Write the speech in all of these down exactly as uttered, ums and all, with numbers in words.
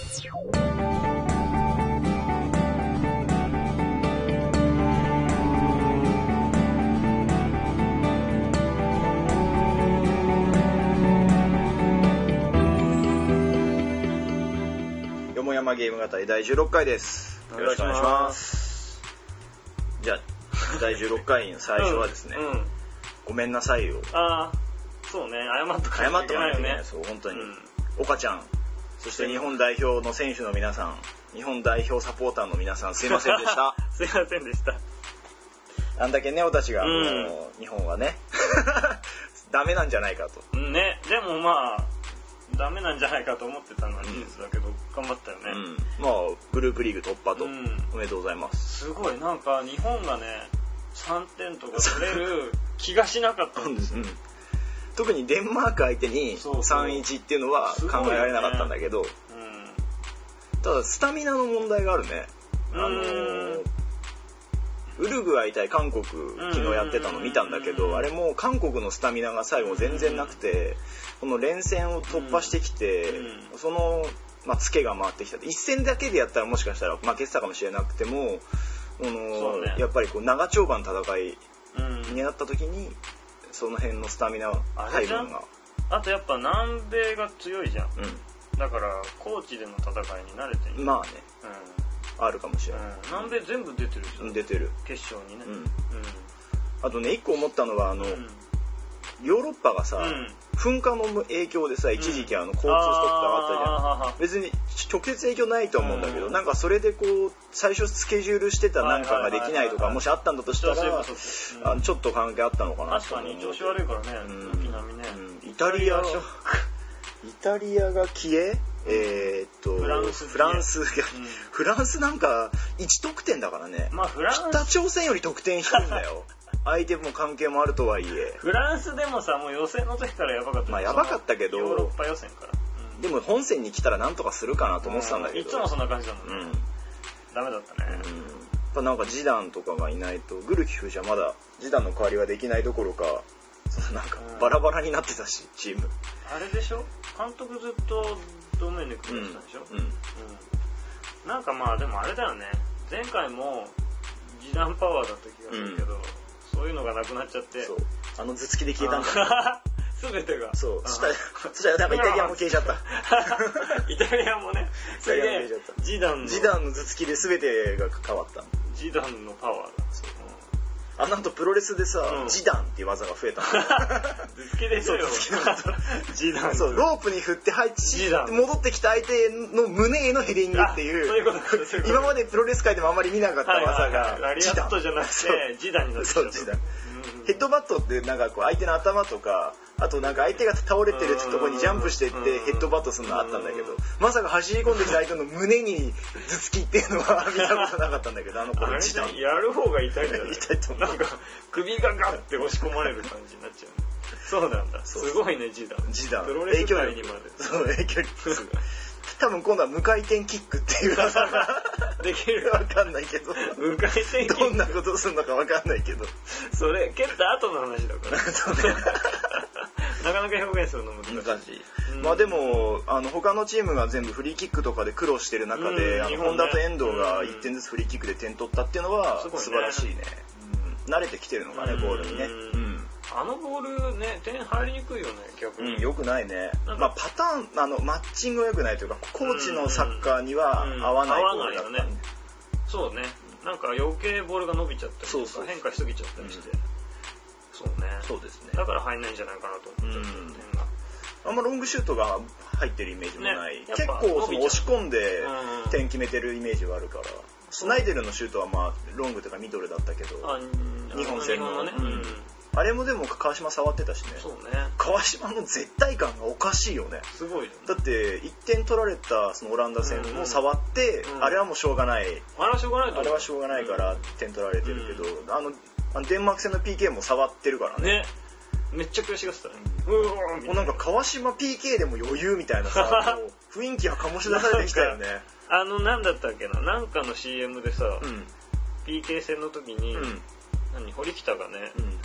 よもやまゲーム語りだいじゅうろっかいです。よろしくお願いします。じゃあだいじゅうろっかいの最初はですね、うんうん、ごめんなさいをあそうね謝っとかないといけないよね。 そう本当に、うん、岡ちゃんそして日本代表の選手の皆さん、日本代表サポーターの皆さん、すいませんでしたすいませんでした。 あんだけネオたちが、うん、日本はねダメなんじゃないかとね。でもまあダメなんじゃないかと思ってたのは事実だけど、うん、頑張ったよね、うん、 まあグループリーグ突破と、うん、おめでとうございます。 すごいなんか日本がねさんてんとか取れる気がしなかったんですよ、うん、 特にデンマーク相手に さんたいいち っていうのは考えられなかったんだけど、ねうん、ただスタミナの問題があるね。あのー、ウルグアイ対韓国昨日やってたの見たんだけど、あれも韓国のスタミナが最後全然なくて、この連戦を突破してきて、その、まあ、ツケが回ってきた。一戦だけでやったらもしかしたら負けてたかもしれなくても、このね、やっぱりこう長丁場の戦いになった時にその辺のスタミナ配分があ, あとやっぱ南米が強いじゃん、うん、だから高地での戦いに慣れてる。 まあね、うん、あるかもしれない、うん、 南米全部出てるじゃん。 出てる決勝にね、うんうん、 あとね一個思ったのはあの、うん、ヨーロッパがさ、うん噴火の影響でさ一時期あの交通ストップがあったじゃん、うん、別に直接影響ないと思うんだけど、うん、なんかそれでこう最初スケジュールしてたなんかができないとかもしあったんだとしたら、うん、ちょっと関係あったのかな。 確かに調子悪いからね、軒並みね、 うん、イタリアイタリアが消ええー、っとフランスフランス、うん、フランスなんかいち得点だからね、 まあ、フランス北朝鮮より得点低いんだよ相手も関係もあるとはいえフランスでもさもう予選の時からやばかった。 まあやばかったけどヨーロッパ予選から、 うん、でも本戦に来たらなんとかするかなと思ってたんだけど、 うん、いつもそんな感じだもんね、うん、ダメだったね、うん、やっぱなんかジダンとかがいないとグルキフじゃまだジダンの代わりはできないどころかなんかバラバラになってたしチーム。 あれでしょ監督ずっとドメネクやってたでしょ、うんうんうん、なんかまあでもあれだよね前回もジダンパワーだった気がするけど、うんそういうのがなくなっちゃってそうあの頭突きで消えたんだ全てがそうそしたらなんかイタリアも消えちゃったイタリアもねそれでジダンのジダンの頭突きで全てが変わった。 ジダンのパワーだそう、 うん、あの後プロレスでさ、うん、ジダンっていう技が増えた頭突きでしょよジダンそうロープに振って入って戻ってきた相手の胸へのヘディングっていうそういうことそういうこと今までプロレス界でもあんまり見なかった技がラリアットじゃなくてジダンになってきた。 そうジダンヘッドバットってなんかこう相手の頭とかあとなんか相手が倒れてるってとこにジャンプしていってヘッドバットするのあったんだけどまさか走り込んできた相手の胸に頭突きっていうのは見たことなかったんだけどあの頃ジダンやる方が痛いんだよね痛いと思う。 なんか首がガッて押し込まれる感じになっちゃうそうなんだすごいねジダンジダンプロレス界にまでそう影響力多分今度は無回転キックっていう技ができるわかんないけど無回転キックどんなことするのかわかんないけどそれ蹴った後の話だからそうねなかなか表現するの難しい、 難しい、うん、まあでもあの他のチームが全部フリーキックとかで苦労してる中で、うん、あの本田と遠藤がいってんずつフリーキックで点取ったっていうのは素晴らしいね、うん、慣れてきてるのかねボールにね、うんあのボールね点入りにくいよね逆に、 うん、よくないね。まあパターンあのマッチングがよくないというかコーチのサッカーには合わないボールだった、うんうん、合わないよね。 そうねなんか余計ボールが伸びちゃったりとかそうそう変化しすぎちゃったりして、うん、そうねそうですねだから入んないんじゃないかなと思っちゃった、うん、点があんまロングシュートが入ってるイメージもない、ね、結構その押し込んで点決めてるイメージはあるから、うん、スナイデルのシュートはまあロングとかミドルだったけど日本戦のね、うんうんあれもでも川島触ってたしね。 そうね。 川島の絶対感がおかしいよね。 すごいよね。 だっていってん取られたそのオランダ戦も触って、うんうん、あれはもうしょうがない。 あれはしょうがないと思う。 あれはしょうがないから点取られてるけど、うん、あのあのデンマーク戦の ピーケー も触ってるからね。 ね。めっちゃ悔しがってたね。 うん。もうなんか川島 ピーケー でも余裕みたいなさ、雰囲気が醸し出されてきたよね。 あのなんだったっけな、なんかの シーエム でさ、うん、ピーケー 戦の時に、うん、何堀北がね。うん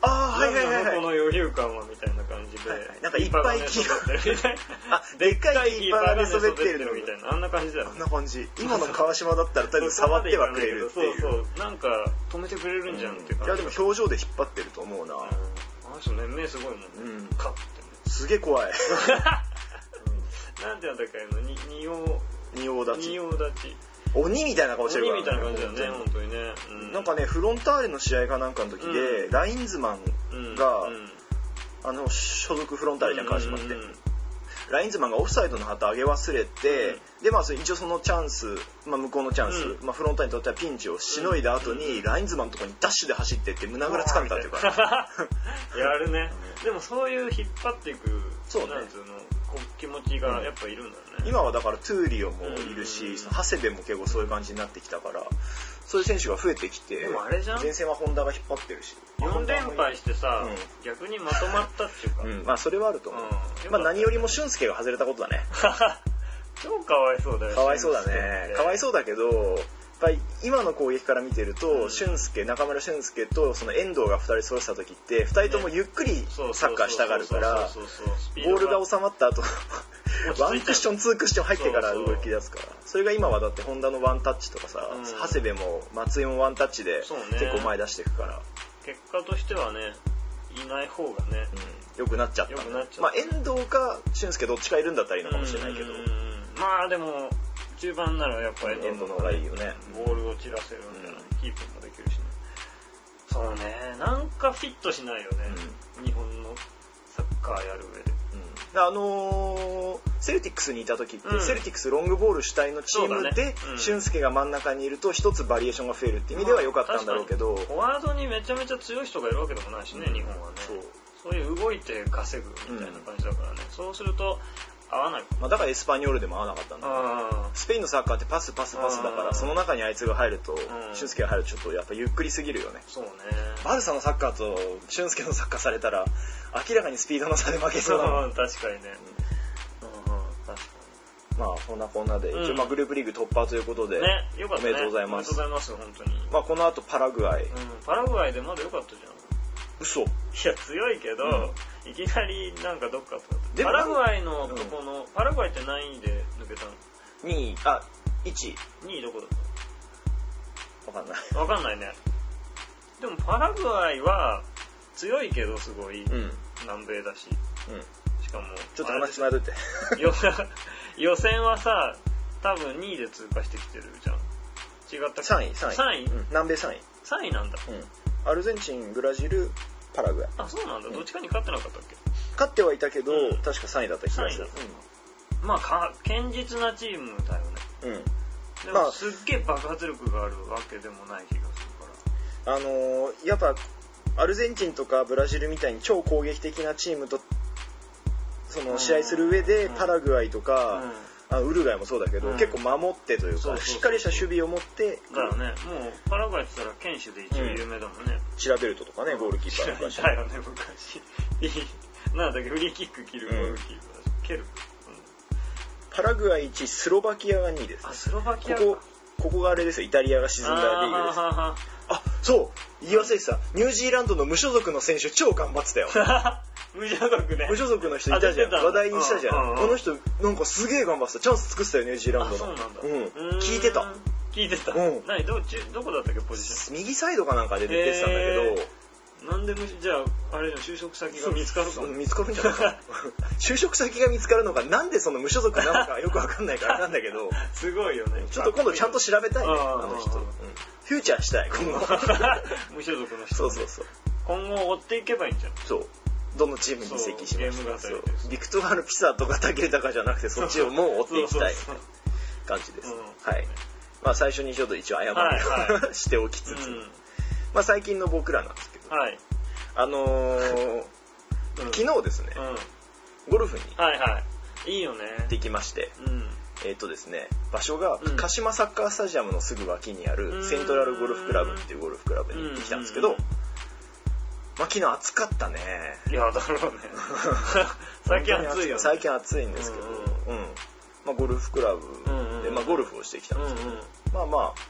ああはいはいはい、はい、 この余裕感はみたいな感じで、はいはい、 なんかいっぱい木があでっかいキーパーが寝そべってるみたいな、あんな感じだよね。 あんな感じ。今の川島だったらとりあえず触ってはくれるっていう。 そうそう、なんか止めてくれるんじゃんって感じ、 うん、いやでも表情で引っ張ってると思うな、うん、あの人年齢すごいもんね、うん、カッてねすげえ怖いなんてやったっけのに仁王仁王立ち仁王立ち鬼みたいな顔してるから、 ね、鬼みたいな感じだよね、本当にね、 うん、なんかねフロンターレの試合かなんかの時で、うん、ラインズマンが、うんうん、あの所属フロンターレじゃん川島って、うんうんうん、ラインズマンがオフサイドの旗上げ忘れて、うん、でまあ一応そのチャンス、まあ、向こうのチャンス、うんまあ、フロンターレにとってはピンチをしのいだ後に、うん、ラインズマンのところにダッシュで走ってって胸ぐらつかめたっていうかやるねでもそういう引っ張っていくそうねなんつうの気持ちがやっぱいるんだよね、 うん、今はだからトゥーリオもいるし、うん、長谷部も結構そういう感じになってきたからそういう選手が増えてきて、 でもあれじゃん前線は本田が引っ張ってるしよん連敗してさ、うん、逆にまとまったっていうか、 うん、まあそれはあると思う、うん、まあ何よりも俊介が外れたことだね超かわいそうだよかわいそうだねかわいそうだけどやっぱり今の攻撃から見てると、うん、俊介中村俊介とその遠藤がふたり揃ってた時ってふたりともゆっくりサッカーしたがるからボールが収まった後ワンクッションツークッション入ってから動き出すからそれが今はだってホンダのワンタッチとかさ、うん、長谷部も松井もワンタッチで結構前出していくから、ね、 結果としてはねいない方がね、 うん、よくなっちゃった、ね、まあ遠藤か俊介どっちかいるんだったらいいのかもしれないけどまあでも中盤ならやっぱり遠藤の方がいいよねボールを散らせるみたいな、うん、キープもできるしねそうねなんかフィットしないよね、うん、日本のサッカーやる上で、 うん、あのー、セルティックスにいた時って、うん、セルティックスロングボール主体のチームで、ねうん、俊介が真ん中にいると一つバリエーションが増えるって意味では良かったんだろうけど、 まあ、フォワードにめちゃめちゃ強い人がいるわけでもないしね、うん、日本はねそう、そういう動いて稼ぐみたいな感じだからね、うん、そうすると合わない、 まあ、だからエスパニョールでも合わなかったんだ、スペインのサッカーってパスパスパスだからその中にあいつが入ると俊介が入るとちょっとやっぱゆっくりすぎるよねそうねバルサのサッカーと俊介のサッカーされたら明らかにスピードの差で負けそうだもん確かにね、うんうん、確かにまあこんなこんなで、うん、一応まあグループリーグ突破ということで、 ね、よかったね、 おめでとうございますおめでとうございます本当にまあこの後パラグアイ、うん、 パラグアイでまだよかったじゃん嘘いや強いけど、うん、いきなりなんかどっかとパラグアイのとこの、うん、パラグアイって何位で抜けたのにいあいちいにいどこだったわかんないわかんないねでもパラグアイは強いけどすごい、うん、南米だし、うん、しかもちょっと話つないどいて予選はさ多分にいで通過してきてるじゃん違ったっけさんいさんい、 さんい、 うん、南米さんいさんいなんだ、 うん、アルゼンチンブラジルパラグアイあそうなんだ、うん、どっちかに勝ってなかったっけ勝ってはいたけど、うん、確かさんいだった気がする、 うん、まあか堅実なチームだよね、うん、でも、まあ、すっげえ爆発力があるわけでもない気がするからあのー、やっぱアルゼンチンとかブラジルみたいに超攻撃的なチームとその試合する上でパラグアイとか、うんあウルグアイもそうだけど、うん、結構守ってというかそうそうそうしっかりした守備を持ってだからねもうパラグアイって言ったら堅守で一応有名だもんね、 うん、チラベルトとかねゴールキーパー昔だよね昔なんだっけフリーキック切るゴールキーパー、うん、蹴る、うん、 パラグアイいちスロバキアがにいです、ね、 あスロバキアここここがあれですよイタリアが沈んだリーグですあそう言い忘れてたニュージーランドの無所属の選手超頑張ってたよ無所属ね無所属の人いたじゃん話題にしたじゃん、うんうんうん、この人なんかすげえ頑張ってたチャンス作ってたよニュージーランドのそうなんだ、 うん、聞いてた聞いてた、うん、何 ど, どこだったっけポジション右サイドかなんかで出てたんだけど、 えー、なんでじゃああれ就職先が見つかるかも見つかるんじゃないか就職先が見つかるのかなんでその無所属なのかよくわかんないからなんだけどすごいよねちょっと今度ちゃんと調べたいねあの人、うん、フューチャーしたい今後無所属の人、ね、 そうそうそう今後追っていけばいいんじゃんそうどのチームに移籍しますかビクトワール・ピサとか武豊じゃなくてそっちをもう追っていきたい感じです、うん、はいまあ最初にちょっと一応謝りを、はいはい、しておきつつ、うん、まあ最近の僕らなんですけど、はい、あのーうん、昨日ですね、うん、ゴルフにはいはいいいよねできまして、うんえーとですね、場所が鹿島サッカースタジアムのすぐ脇にあるセントラルゴルフクラブっていうゴルフクラブに行ってきたんですけど、まあ、昨日暑かったね。 いやだろうね最近暑いよね。 最近暑いんですけど、うんうんまあ、ゴルフクラブで、まあ、ゴルフをしてきたんですけど、うんうん、まあまあ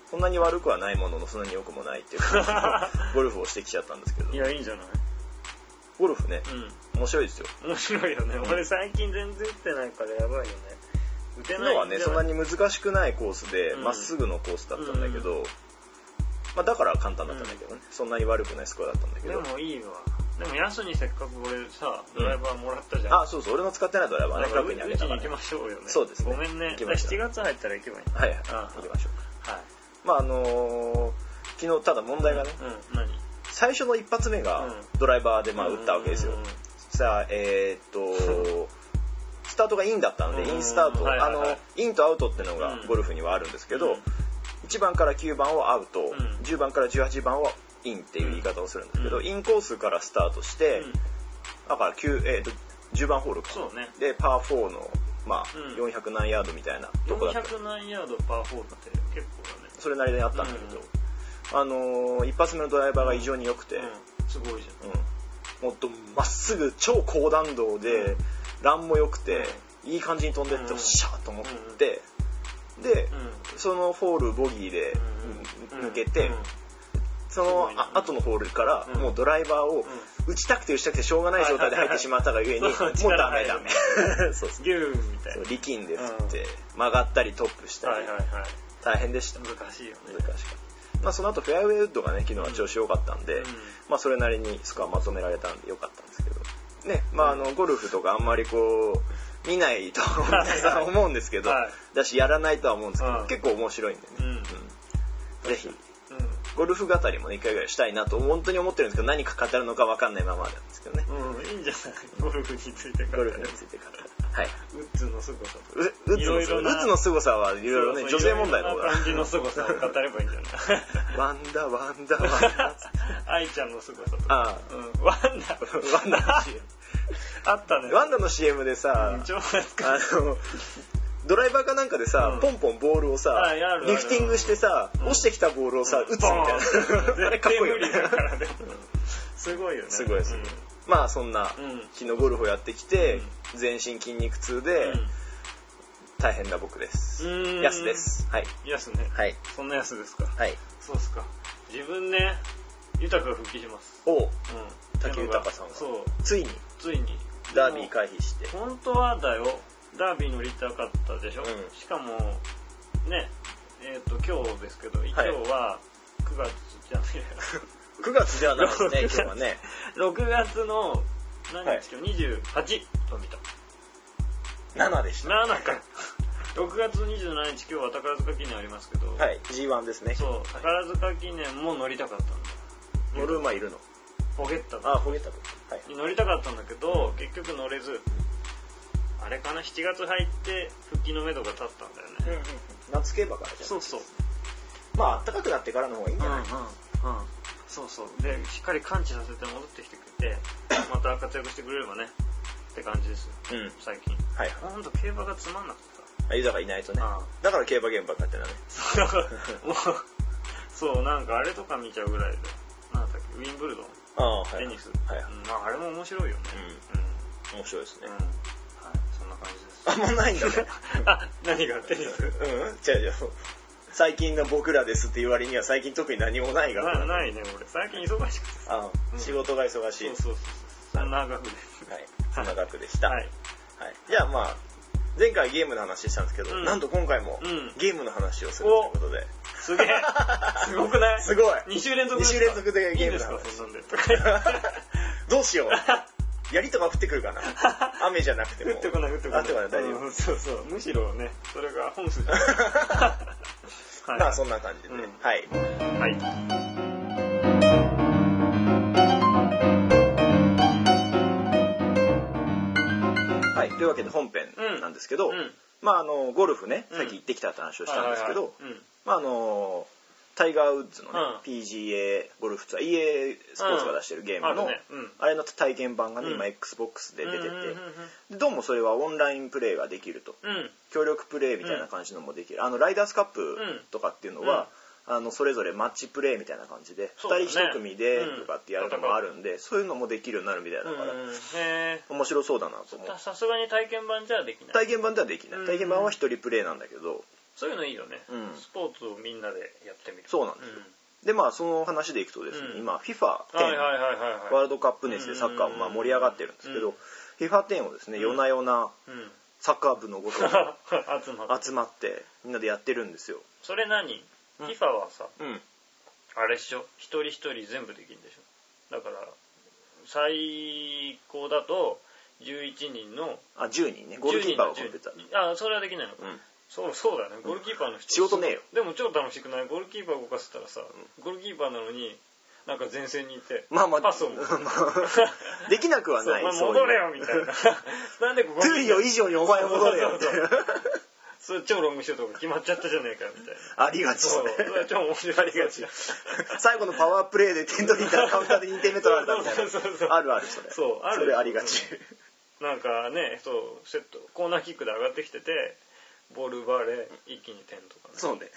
そんなに悪くはないもののそんなに良くもないっていう感じのゴルフをしてきちゃったんですけど。 いやいいんじゃない。 ゴルフね、うん、面白いですよ。 面白いよね、うん、俺最近全然打ってないからやばいよね。打てないのはねそんなに難しくないコースでま、うん、っすぐのコースだったんだけど、うんまあ、だから簡単だったんだけどね、うん、そんなに悪くないスコアだったんだけど。 でもいいわ。でもヤスにせっかく俺さドライバーもらったじゃん、 うん、あそうそう俺の使ってないドライバーね過去にあげたから、ね、打ちに行きましょうよね。 そうですね、 ごめんね。しちがつ入ったら行けばいいんだ。 はいはい行きましょう。はい。まああのー、昨日ただ問題がね、 うんうん、何最初の一発目がドライバーでまあ打ったわけですよ。さあえー、っとスタートがインだったのでインスタート、はいはいはい、あのインとアウトっていうのがゴルフにはあるんですけど、うん、いちばんからきゅうばんをアウト、うん、じゅうばんからじゅうはちばんをインっていう言い方をするんですけど、うん、インコースからスタートして、うん、だからきゅう、えー、とじゅうばんホールか、 そうね、 でパーフォーの、まあうん、よんひゃく何ヤードみたいなとこだった。 よんひゃく何ヤードパーフォーって結構だね。 それなりにあったんだけど、うん、あのー、一発目のドライバーが異常に良くて、うん、 すごいじゃん、 うん、もっとまっすぐ超高弾道で、うん、ランも良くて、うん、いい感じに飛んでって、うん、シャーと思って、うん、で、うん、そのフォールボギーで、うん、抜けて、うん、その後のホールからもうドライバーを打ちたくて打ちたくてしょうがない状態で入ってしまったがゆえに、もうダメダメそうそうギューみたいな、 力んで振って曲がったりトップしたり、はいはいはい、大変でした。 難しいよね。 難しかった。まあその後フェアウェイウッドがね昨日は調子良かったんで、うん、まあそれなりにスコアまとめられたんで良かったんですけどね。まああのゴルフとかあんまりこう見ないと思うんですけど、はい、だしやらないとは思うんですけど、うん、結構面白いんでね、うんうん、ぜひゴルフ語りもね一回ぐらいしたいなと本当に思ってるんですけど、何か語るのか分かんないままなんですけどね。 うん、いいんじゃない。ゴルフについて語る。 ゴルフについて語る。はい。 ウッズの凄さとか。 ウッズの凄さ。ウッズの凄さはいろいろね、女性問題の方が。 感じの凄さを語ればいいんじゃない。 ワンダワンダワンダ。 愛ちゃんの凄さとか。 ああ、 うん、ワンダ。 ワンダの シーエム。 あったね。 ワンダの シーエム でさ、 超懐かしい。 あの。ドライバーかなんかでさ、うん、ポンポンボールをさリフティングしてさ、うん、落ちてきたボールをさ、うん、打つみたいなあれかっこいいよね。 すごいよね。 すごいです、うん、まあそんな、うん、昨日ゴルフをやってきて、うん、全身筋肉痛で、うん、大変な僕です。ヤスです。はい。 ヤスね。 はい。 そんなヤスですか。 はい。 そうですか。自分ね、豊が復帰します。 おう、うん、武豊さんがそうついについにダービー回避して。 本当はだよ。ダービー乗りたかったでしょ、うん、しかもねえっ、ー、と今日ですけど、はい、今日はくがつじゃねえくがつじゃないですね今日はねろくがつの何日今日、はい、にじゅうはちと見たななでしたななかろくがつにじゅうしちにち今日は宝塚記念ありますけど、 はい ジーワン ですね。 そう宝塚記念も乗りたかったんだ。 乗る馬いるのフォゲッタあフォゲッタと、 はい、乗りたかったんだけど結局乗れず、あれかなしちがつ入って復帰のめどが立ったんだよね、うんうん、 夏競馬からじゃん。 そうそう、 まあ暖かくなってからの方がいいんじゃない、うんうんうん、 そうそうでしっかり完治させて戻ってきてくれてまた活躍してくれればねって感じですよ、うん、最近。はいはい。ほんと競馬がつまんなくてさ、 ユダがいないとね。ああだから競馬現場になってるのね。 もうそうなんかあれとか見ちゃうぐらいで、なんだっけウィンブルドン、あ、はい、テニス、はいはい、うん、まああれも面白いよね。 うん、うん、面白いですね。うん、 はい、そんな感じです。 あんまないんだね。 あ、何がテニス？うん、 違う違う。最近の僕らですって言われには最近特に何もないが。 なないね俺最近忙しくて。 あ、うん、仕事が忙しい。 そうそうそう。そんな額です。 はい。そんな額でした。 はい。 はい。じゃあまあ前回ゲームの話したんですけど、うん、なんと今回もゲームの話をするということで。 すげえ。すごくない？ すごい。 に週連続ですか？ に週連続でゲームの話。 いいですかそんなんで。 どうしよう。槍とか降ってくるかな。雨じゃなくても。 降ってこない降ってこない。 降ってこない大丈夫、 うん。そうそう。むしろね、それが本筋。はい、 まあそんな感じで、うん、はい。 はい。 はい。というわけで本編なんですけど、うんうん、まああのゴルフね、さっき行ってきたって話をしたんですけど、まああの。タイガー・ウッズのね、うん、ピージーエー ゴルフツアー イーエー スポーツが出してるゲームの、うん あ, ねうん、あれの体験版がね、うん、今 Xbox で出てて、うんうんうんうん、どうもそれはオンラインプレイができると、うん、協力プレイみたいな感じのもできる、あのライダースカップとかっていうのは、うん、あのそれぞれマッチプレイみたいな感じで、ね、ふたりいち組でとかってやるのもあるんで、うん、そういうのもできるようになるみたいだから、うん、へ面白そうだなと思う。 さすがに体験版じゃできない。 体験版ではできない、体験版はひとりプレイなんだけど、 そういうのいいよね、うん、スポーツをみんなでやってみる。 そうなんですよ、うん、でまあその話でいくとですね、うん、今 フィファテン ワールドカップ熱でサッカーもまあ盛り上がってるんですけど、うん、フィファテン をですね、うん、夜な夜なサッカー部のごとに集まってみんなでやってるんですよ。 それ何、うん、フィファ はさ、うん、あれっしょ、一人一人全部できるんでしょ。だから最高だとじゅういちにんのあじゅうにんね、ゴールキーパーがコンピューター。 あそれはできないのか、うん、そうそうだね、ゴールキーパーの人、 仕事ねえよ。 でも超楽しくない？ゴールキーパー動かせたらさ、うん、ゴールキーパーなのになんか前線にいて、 まあまあ、 パスをできなくはない。 そう、まあ、戻れよみたいな。なんでここトゥーリオ以上にお前戻れよみたいな。 それ超ロングシュートが決まっちゃったじゃねえかみたいな。 ありがち。 そう、それは超面白い。ありがち。 最後のパワープレーで点取りに行ったらカウンターでにてんめ取られたみたいな。そうそうそう、あるあるそれ。 そう、ある。 それありがち。 なんかね、そう、セットコーナーキックで上がってきてて、ボール奪われ一気に点とかね。 そうね。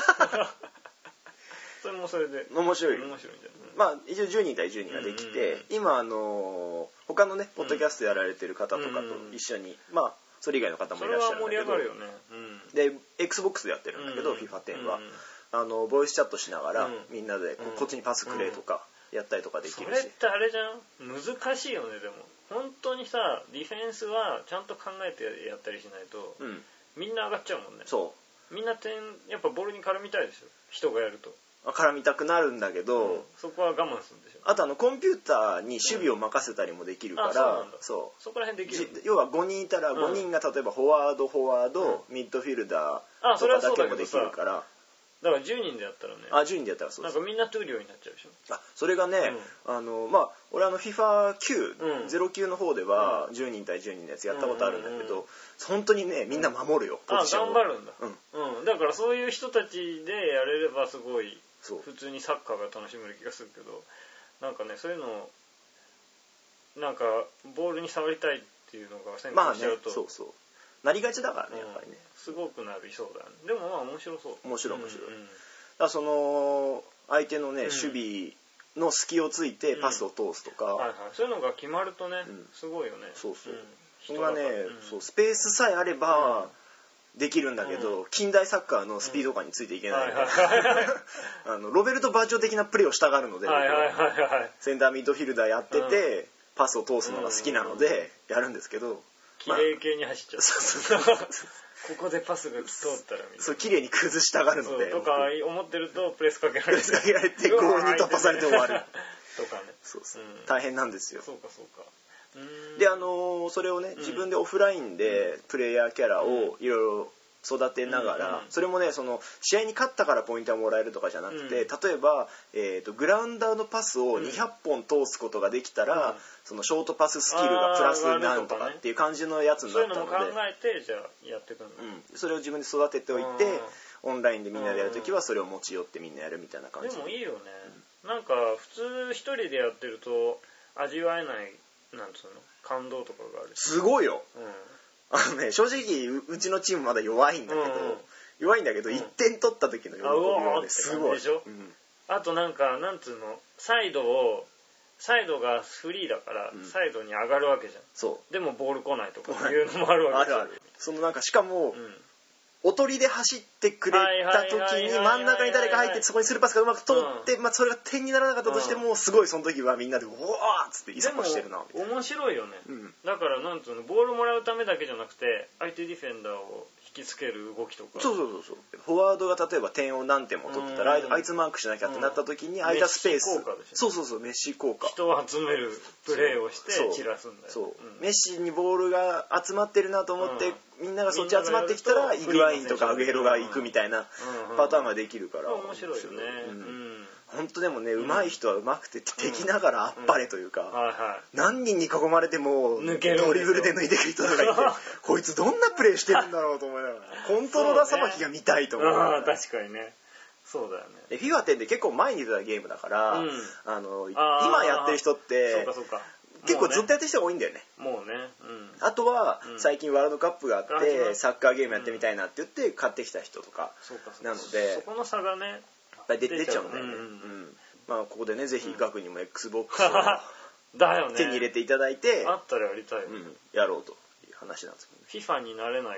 それもそれで面白い。 面白いじゃん。 まあ一応じゅうにん対じゅうにんができて、うんうん、今あのー、他のねポッドキャストやられてる方とかと一緒に、うんうん、まあそれ以外の方もいらっしゃるんだけど、 それは盛り上がるよね。 うん、で Xbox でやってるんだけど、うん、フィファテン は、うん、あのボイスチャットしながら、うん、みんなでこ, こっちにパスくれとかやったりとかできるし、それってあれじゃん、難しいよね。でも本当にさ、ディフェンスはちゃんと考えてやったりしないと、うん、みんな上がっちゃうもんね。そうみんな点やっぱボールに絡みたいでしょ、人がやると。 絡みたくなるんだけど、うん、 そこは我慢するんでしょ。 あとあのコンピューターに守備を任せたりもできるから、うん、 そうそう、 そこら辺できる。 要はごにんいたらごにんが例えばフォワードフォワード、うん、ミッドフィルダーとかだけもできるから。 だからじゅうにんでやったらね、 あじゅうにんでやったらそうです。なんかみんなトゥーリオになっちゃうでしょ。 あそれがね、うん、あのまあ俺あの フィファきゅう、うん、ゼロきゅうの方ではじゅうにん対じゅうにんのやつやったことあるんだけど、うんうんうん、本当にねみんな守るよ、 ポジションを。あ頑張るんだ、うんうん、だからそういう人たちでやれればすごい普通にサッカーが楽しめる気がするけど、なんかねそういうのなんかボールに触りたいっていうのが先行しちゃうと、 まあね、そうそうなりがちだからね、やっぱりね、 すごくなりそうだね。でもまあ面白そう。 面白い面白い、うんうん、だからその相手のね、うん、守備の隙をついてパスを通すとか、うんはいはい、 そういうのが決まるとね、うん、すごいよね。そうそう、うん、 それがね、うん、そうスペースさえあれば、うん、できるんだけど、うん、近代サッカーのスピード感についていけない、うん、あのロベルト・バーチョ的なプレーをしたがるので、はいはいはいはい、センターミッドフィルダーやってて、うん、パスを通すのが好きなのでやるんですけど、 綺麗系に走っちゃう、まあ、そうそうここでパスが通ったらみたいな、 そう綺麗に崩したがるのでとか思ってるとプレスかけられてプレスかけられてゴールに突破されて終わるとかね、 そうそう、うん、大変なんですよ。 そうかそうか。うーんであのー、それをね、うん、自分でオフラインでプレイヤーキャラをいろいろ育てながら、うんうん、それもねその試合に勝ったからポイントがもらえるとかじゃなくて、うん、例えば、えーと、グラウンダーのパスをにひゃっぽん通すことができたら、うん、そのショートパススキルがプラスになるとかっていう感じのやつになったので、 そういうのも考えてじゃあやっていくんだ、 うん、それを自分で育てておいてオンラインでみんなでやるときはそれを持ち寄ってみんなやるみたいな感じ。 でもいいよね、うん、なんか普通一人でやってると味わえないなんつうの感動とかがある。 すごいよ、うんあのね、正直 う, うちのチームまだ弱いんだけど、うん、弱いんだけど、うん、いってん取った時の喜びはねすごいでしょ、うん、 あとなんかなんつうのサイドをサイドがフリーだから、うん、サイドに上がるわけじゃん。そうでもボール来ないとかいうのもあるわけじゃん。 あるある。そのなんかしかも、うんおとりで走ってくれた時に真ん中に誰か入ってそこにスルーパスがうまく通って、うんまあ、それが点にならなかったとしても、うん、すごいその時はみんなでうわーっつってイサコしてるなみたいな。 面白いよね、うん、だからなんつうのボールもらうためだけじゃなくて相手ディフェンダーを引きつける動きとか。 そうそうそうそう。フォワードが例えば点を何点も取ってたら、うん、あいつマークしなきゃってなった時に空いたスペース、 メッシ効果でしょ。 そうそうそうメッシ効果。 人を集めるプレーをして散らすんだよ。 そう、うん、メッシにボールが集まってるなと思って、うん、みんながそっち集まってきたらイグワインとかアグエロが行くみたいなパターンができるから、 うんうん、面白いよね。 本当でもね上手い人は上手くて敵ながらあっぱれというか、 うんはいはい、 何人に囲まれてもドリブルで抜いてくる人とかいてこいつどんなプレーしてるんだろうと思いながらコントローラーさばきが見たいと思う、 ね、確かにねそうだよね。 で フィファテンって結構前に出たゲームだから、うん、あのあ今やってる人ってそうかそうか結構ずっとやってる人が多いんだよね。 もうね、うん、 あとは最近ワールドカップがあって、うん、サッカーゲームやってみたいなって言って買ってきた人とかなので、 そこの差がね出, 出ちゃうんだよね、うんうん、まあここでねぜひガクにも Xbox をだよね手に入れていただいてあったらやりたいよ、 うん、やろうという話なんですけど、 FIFA になれないけど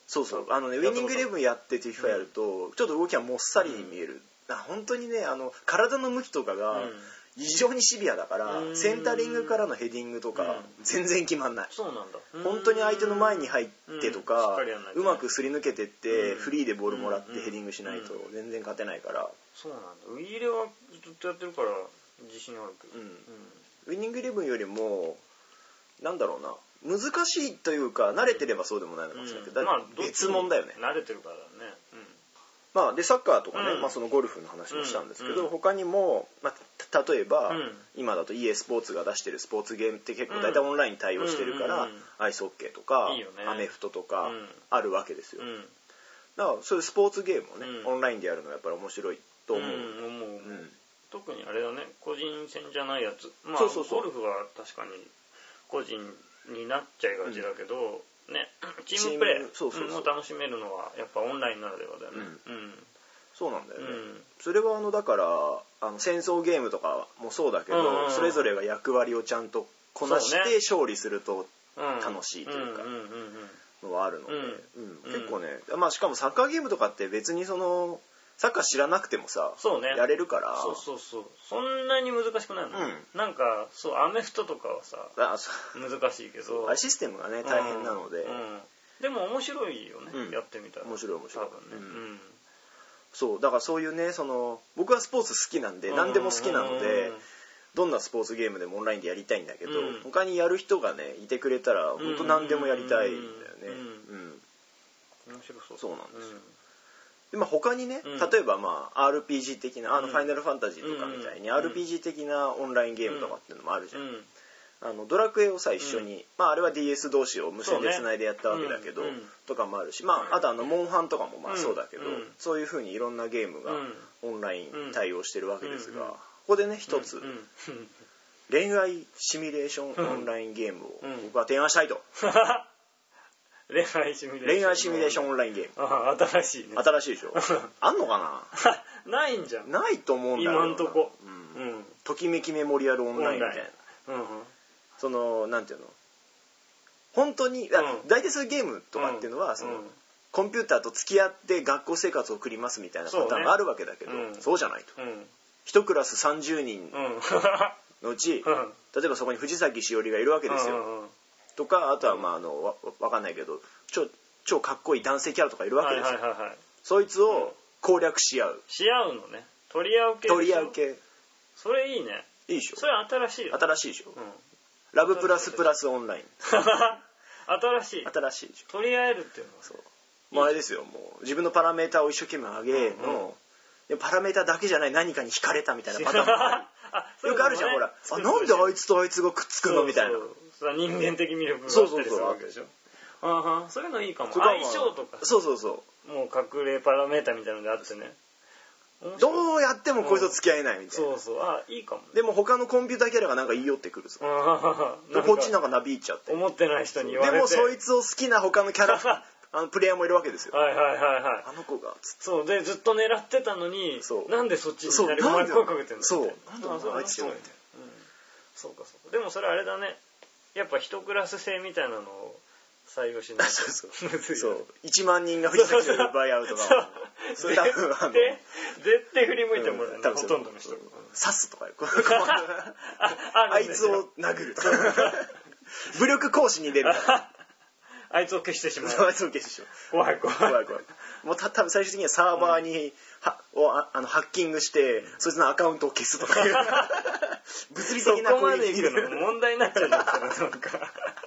そうそう、あのねウィニングイレブンやってて FIFA やると、うん、ちょっと動きはもっさりに見える、うん、本当にねあの体の向きとかが異常にシビアだから、うん、センタリングからのヘディングとか全然決まんない、うん、 そうなんだ、 本当に相手の前に入ってとか、うん、うまくすり抜けてって、うん、フリーでボールもらってヘディングしないと全然勝てないから、 そうなんだ。ウィーレはずっとやってるから自信あるけど、うんうん、 ウィニングイレブンよりもなんだろうな難しいというか慣れてればそうでもないのかもしれないけど、うん、まあ、別物だよね。 慣れてるからね、うん、 まあ、でサッカーとかね、うんまあ、そのゴルフの話もしたんですけど、うん、他にも、まあ、例えば、うん、今だと イーエー スポーツが出してるスポーツゲームって結構大体オンラインに対応してるから、うん、アイスホッケーとかいいよね、 アメフトとかあるわけですよ、 うん、 だからそういうスポーツゲームをね、うん、オンラインでやるのはやっぱり面白いと思う、 うん思う、うん、特にあれだね個人戦じゃないやつ、まあ、 そうそうそう、 ゴルフは確かに個人になっちゃいがちだけど、うんね、チームプレーを楽しめるのはやっぱオンラインならではだよね、うんうん、 そうなんだよね、うん、それはあのだからあの戦争ゲームとかもそうだけど、うんうん、それぞれが役割をちゃんとこなして勝利すると楽しいというかのはあるので、うん、結構ね、まあ、しかもサッカーゲームとかって別にそのサッカー知らなくてもさ、 そうね、 やれるから、 そうそうそう、そんなに難しくないの、うん、なんかそうアメフトとかはさあ難しいけどあれシステムがね大変なので、うんうん、 でも面白いよね、うん、やってみたら面白い面白い、 多分ね、うん、 そうだからそういうねその僕はスポーツ好きなんで、うん、何でも好きなので、うん、どんなスポーツゲームでもオンラインでやりたいんだけど、うん、他にやる人がねいてくれたら本当何でもやりたいんだよね、うんうん、面白そうそうなんですよ、でまあ、他にね、うん、例えば、まあ、アールピージー 的なあの、うん、ファイナルファンタジーとかみたいに、うん、アールピージー 的なオンラインゲームとかっていうのもあるじゃん、うん、あのドラクエをさ一緒に、うんまあ、あれは ディーエス 同士を無線でつないでやったわけだけど、ねうん、とかもあるし、まあ、あとあのモンハンとかもまあそうだけど、うん、そういう風にいろんなゲームがオンライン対応してるわけですが、ここでね一つ、恋愛シミュレーションオンラインゲームを僕は提案したいと恋愛シミュレーション恋愛シミュレーションオンラインゲーム。 あ新しいね。 新しいでしょ。あんのかなないんじゃん。 ないと思うんだよな。 今んとこ。 うん。ときめきメモリアルオンラインみたいな。うんうん、そのなんていうの本当に、うん、大体そういうゲームとかっていうのは、うん、そのコンピューターと付き合って学校生活を送りますみたいなパターンがあるわけだけど、そう、ねうん、そうじゃないと。うん、一クラスさんじゅうにんのうち、うん、例えばそこに藤崎しおりがいるわけですよ。うんうんうんとかあとはまああの わ, わかんないけど超超かっこいい男性キャラとかいるわけですよ、はいはいはいはい、そいつを攻略し合う、 し合うのね取り合う系でしょ。 取り合う系それいいね。 いいでしょ。 それ新しいよ。 新しいでしょ、うん、ラブプラスプラスオンライン新しい新しいでしょ。 取り合えるっていうのはそうもうあれですよ。もう自分のパラメータを一生懸命上げの、うんうん、でパラメータだけじゃない何かに惹かれたみたいなパターンもあるよくあるじゃん、ほらあなんであいつとあいつがくっつくのみたいな。 そう人間的魅力があったりするわけでしょ。そうそうそうあそういうのいいかも。相性とかそうそうそうもう隠れパラメータみたいなのであってねどうやってもこいつと付き合えないみたいな、 うん、そうそうあいいかも、ね、 でも他のコンピューターキャラがなんか言い寄ってくるぞでこっちなんかなびいちゃって思ってない人に言われてでもそいつを好きな他のキャラあのプレイヤーもいるわけですよ。 はいはいはいはいあの子がそうでずっと狙ってたのになんでそっちになりお前声かけてんのそうなんであいつとみたいな、うん、 そうかそうか。でもそれあれだねやっぱ一クラス制みたいなのを採用しないとそうそうそういちまん人が藤崎を奪い合うとかそれ多分あの絶対振り向いてもらえない、うん、ほとんどの人刺すとかあ, あいつを殴るとか武力行使に出るからあいつを消してしまうあいつを消してしまう怖い怖い怖い怖いもうた多分最終的にはサーバーに、うん、はをああのハッキングしてそいつのアカウントを消すとかいう物理的なそこまでいくの問題になっちゃうんだったらなんか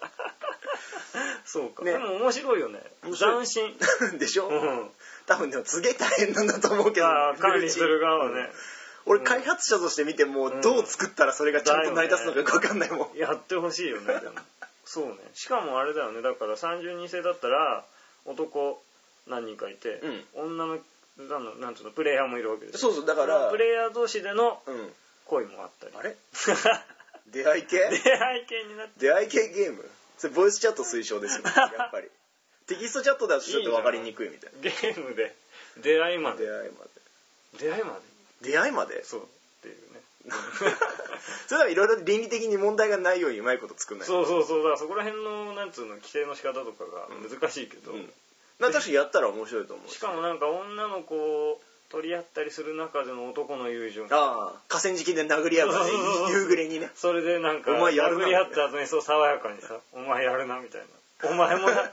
そうか、ね、でも面白いよね斬新でしょ、うん、多分でもすげえ大変なんだと思うけどあ管理する側はね、 うん、俺開発者として見ても、うん、どう作ったらそれがちゃんと成り立つのか分かんないもん、 ね、やってほしいよねでもそうねしかもあれだよねだからさんじゅうに世だったら男何人かいて、うん、女のなんていうのプレイヤーもいるわけですよ。そうそうだからプレイヤー同士での恋もあったり、 うん、あれ出会い系出会い系になって出会い系ゲームそれボイスチャット推奨ですよ、ね、やっぱりテキストチャットだとちょっと分かりにくいみたいな。 ゲームで出会いまで出会いまで出会いまで出会いまでそうっていうねそれはいろいろ倫理的に問題がないようにうまいこと作んない。 そうそうそうだからそこら辺のなんつうの規制の仕方とかが難しいけど、うんうん、 まあ確かにやったら面白いと思う。 しかもなんか女の子を取り合ったりする中での男の友情。 ああ、河川敷で殴り合うからね、夕暮れにね。 それでなんか、 お前やるな殴り合った後にそう爽やかにさ、お前やるなみたいな。お前もな。素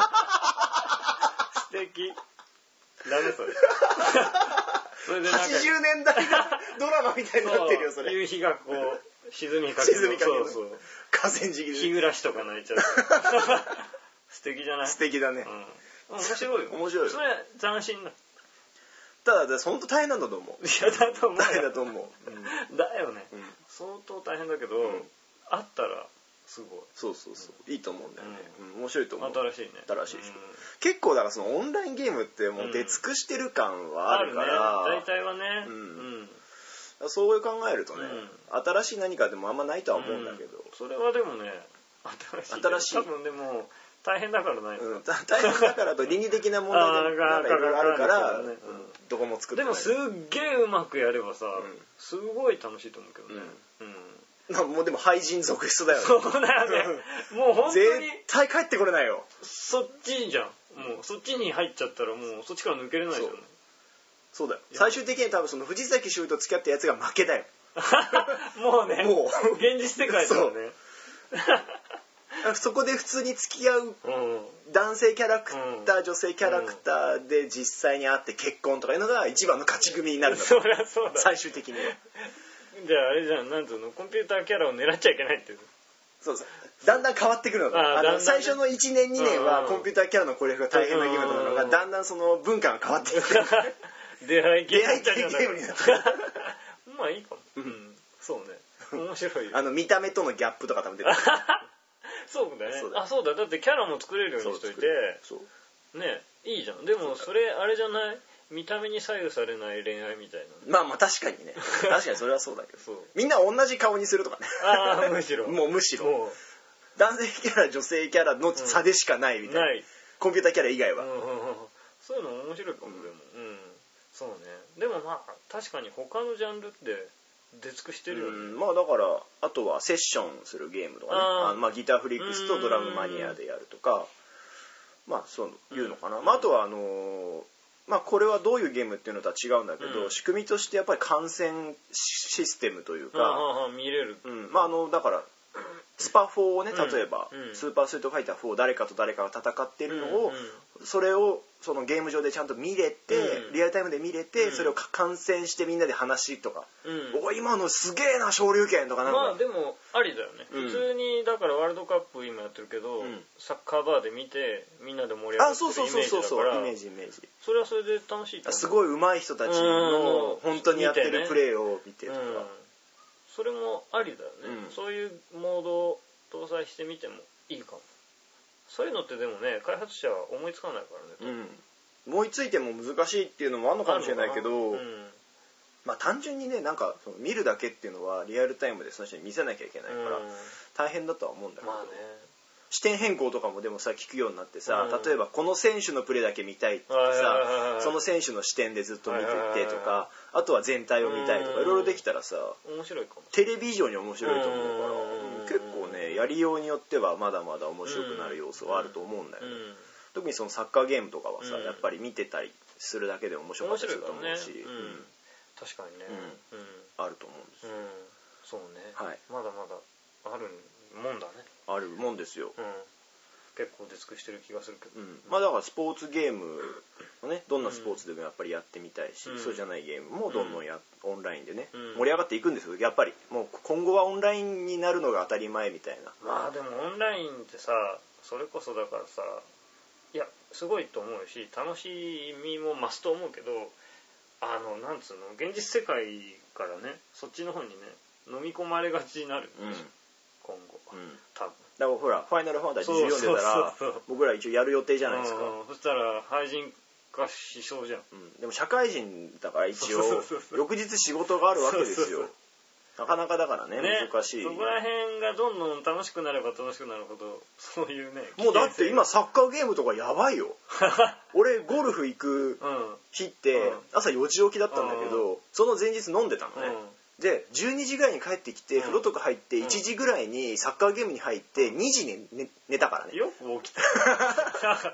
敵。ダメそれ。それでなんかはちじゅうねんだいのドラマみたいになってるよ、それ。 夕日がこう、沈みかける。 沈みかける。 そうそう。 河川敷で。 日暮らしとか泣いちゃう。素敵じゃない？ 素敵だね。 うん。面白いよ。 面白いよ。 それ斬新だ。 ただ、本当大変なんだと思う。 いや、だと思う。 大変だと思う。 うん、だよね、うん。相当大変だけど、うん、あったらすごい。 そうそうそう。うん、いいと思うんだよね。うん、面白いと思う。 新しいね。 新しいでしょ。うん、結構だからそのオンラインゲームってもう出尽くしてる感はあるから。 あるね。大体はね。 うん。うん、そう考えるとね、うん、新しい何かでもあんまないとは思うんだけど。 うん、それはでもね、新しい。新しい。多分でも、大変だからない、 うん、大変だからと倫理的な問題がいろいろあるから、ね、うん、どこも作ってない。 でもすっげえうまくやればさ、うん、すごい楽しいと思うけどね、 うんうん、もうでも廃人続出だよね。 そうだよね。もう本当に絶対帰ってこれないよ。 そっちじゃん。もうそっちに入っちゃったらもうそっちから抜けれないじゃん。 そうだよ。最終的に多分その藤崎しおりと付き合ったやつが負けだよ。 もうね、 もう現実世界だよね。 そこで普通に付き合う男性キャラクター、うん、女性キャラクターで実際に会って結婚とかいうのが一番の勝ち組になるんだ。 そりゃそうだ。 最終的には。 じゃああれじゃん、なんつうの、コンピューターキャラを狙っちゃいけないっていう。 そうそう。だんだん変わってくるの。ああの最初のいちねんにねんはコンピューターキャラの攻略が大変なゲームなのが、だんだんその文化が変わってくる。 出会い系ゲームになってる。 まあいいかも。うん。そうね。面白いよ。 あの見た目とのギャップとか多分出てくる。 そうだね。あ、そうだ。だってキャラも作れるようにしといて、そうね、いいじゃん。でもそれあれじゃない？見た目に左右されない恋愛みたいな。 まあまあ確かにね。確かにそれはそうだけど。みんな同じ顔にするとかね。 ああ、むしろ。 もうむしろ。男性キャラ、女性キャラの差でしかないみたいな。ない。コンピューターキャラ以外は。 そういうの面白いかも、でも。うん。そうね。でもまあ確かに他のジャンルって出尽くしてるよね、うん、まあだからあとはセッションするゲームとかね、ああ、まあ、ギターフリックスとドラムマニアでやるとか、まあそういうのかな、まあ、あとはあのー、まあこれはどういうゲームっていうのとは違うんだけど、うん、仕組みとしてやっぱり観戦システムというか、 ああ見れる、 うん、まああのだからスパフォーをね、例えば、うん、スーパーストリートファイターフォー誰かと誰かが戦ってるのを、うんうん、それをそのゲーム上でちゃんと見れて、うん、リアルタイムで見れて、うん、それを観戦してみんなで話とか、うん、お今のすげえな昇竜拳とかなんか、 まあでもありだよね、うん、普通にだからワールドカップ今やってるけど、うん、サッカーバーで見てみんなで盛り上がってるイメージだから、 イメージイメージそれはそれで楽しいと思う。 すごい上手い人たちの本当にやってるプレーを見てとか、うん、 それもありだよね、うん、そういうモードを搭載してみてもいいかも。そういうのってでもね開発者は思いつかないからね、 うん、思いついても難しいっていうのもあるのかもしれないけど、うん、まあ単純にねなんかその見るだけっていうのはリアルタイムでその人に見せなきゃいけないから、うん、大変だとは思うんだけど、まあね、視点変更とかもでもさ聞くようになってさ、うん、例えばこの選手のプレーだけ見たいって言ってさ、その選手の視点でずっと見てってとか、あとは全体を見たいとかいろいろできたらさ、 面白いかも。 テレビ以上に面白いと思うから、うん、結構ねやりようによってはまだまだ面白くなる要素はあると思うんだよね、うん、特にそのサッカーゲームとかはさ、うん、やっぱり見てたりするだけで面白かったりすると思うし、ね、うん、 確かにね、 うんうん、あると思うんですよ、うん、 そうね、 はい、 まだまだあるもんだね。 あるもんですよ、 うん、結構出尽くしてる気がするけど、 うん、まあだからスポーツゲームをねどんなスポーツでもやっぱりやってみたいし、うん、そうじゃないゲームもどんどんや、うん、オンラインでね、うん、盛り上がっていくんですけど、やっぱりもう今後はオンラインになるのが当たり前みたいな。 まあでもオンラインってさそれこそだからさいやすごいと思うし楽しみも増すと思うけど、あのなんつうの現実世界からねそっちの方にね飲み込まれがちになるんでしょ、うん、今後、うん、多分だからほらファイナルファンタジーじゅうよん出たら僕ら一応やる予定じゃないですか、うん、 そしたら廃人化しそうじゃん、 うん、でも社会人だから一応翌日仕事があるわけですよ。そうそうそうなかなかだからね、ね難しい。 そこら辺がどんどん楽しくなれば楽しくなるほどそういうねもうだって今サッカーゲームとかやばいよ俺ゴルフ行く日って朝よじ起きだったんだけど、うん、その前日飲んでたのね、うん、でじゅうにじぐらいに帰ってきて、うん、風呂とか入っていちじぐらいにサッカーゲームに入ってにじに 寝, 寝たからね。 よく起きた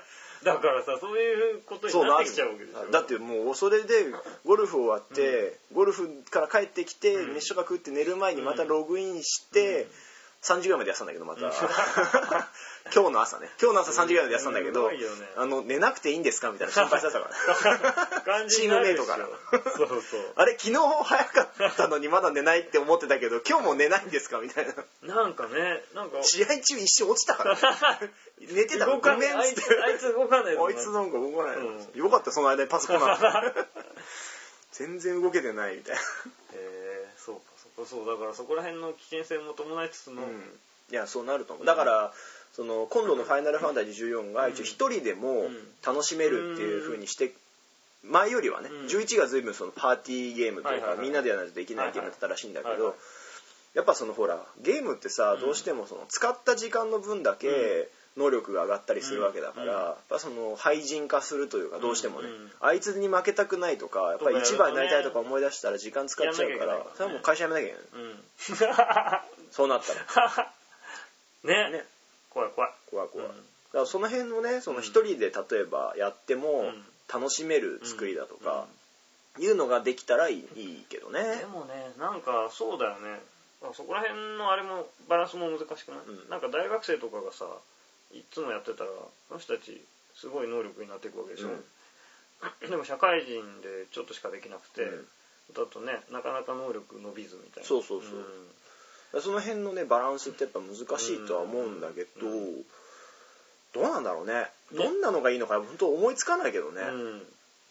だからさそういうことになってきちゃうわけでしょ。 だってもうそれでゴルフ終わって、うん、ゴルフから帰ってきて、うん、飯とか食って寝る前にまたログインして、うん、さんじぐらいまでやってたんだけどまた、うん、今日の朝ね今日の朝さんじぐらいまでやってたんだけど、ね、あの寝なくていいんですかみたいな心配してたからチームメイトからそうそうあれ昨日早かったのにまだ寝ないって思ってたけど今日も寝ないんですかみたいななんかねなんか試合中一瞬落ちたから寝てたらごめんっつってあいつ動かないあいつなんか動かない、うん、よかったその間にパソコンなん全然動けてないみたいなへえそうかそうかそうだからそこら辺の危険性も伴いつつの、うん、 いやそうなると思うだから、うんその今度の「ファイナルファンタジーじゅうよん」が一応一人でも楽しめるっていう風にして前よりはねじゅういちが随分そのパーティーゲームとかみんなでやらないとできないってなってたらしいんだけどやっぱそのほらゲームってさどうしてもその使った時間の分だけ能力が上がったりするわけだからやっぱその廃人化するというかどうしてもねあいつに負けたくないとかやっぱり一番になりたいとか思い出したら時間使っちゃうからそれはもう会社辞めなきゃいけないそうなったらねね怖い怖い怖い怖い、うん、だからその辺のねその一人で例えばやっても楽しめる作りだとかいうのができたらいい、いいけどねでもねなんかそうだよねそこら辺のあれもバランスも難しくない、うん、なんか大学生とかがさいつもやってたらその人たちすごい能力になっていくわけでしょ、うん、でも社会人でちょっとしかできなくて、うん、だとねなかなか能力伸びずみたいなそうそうそう、うんその辺のねバランスってやっぱ難しいとは思うんだけど、うん、どうなんだろうねどんなのがいいのか本当思いつかないけどね、うんうん、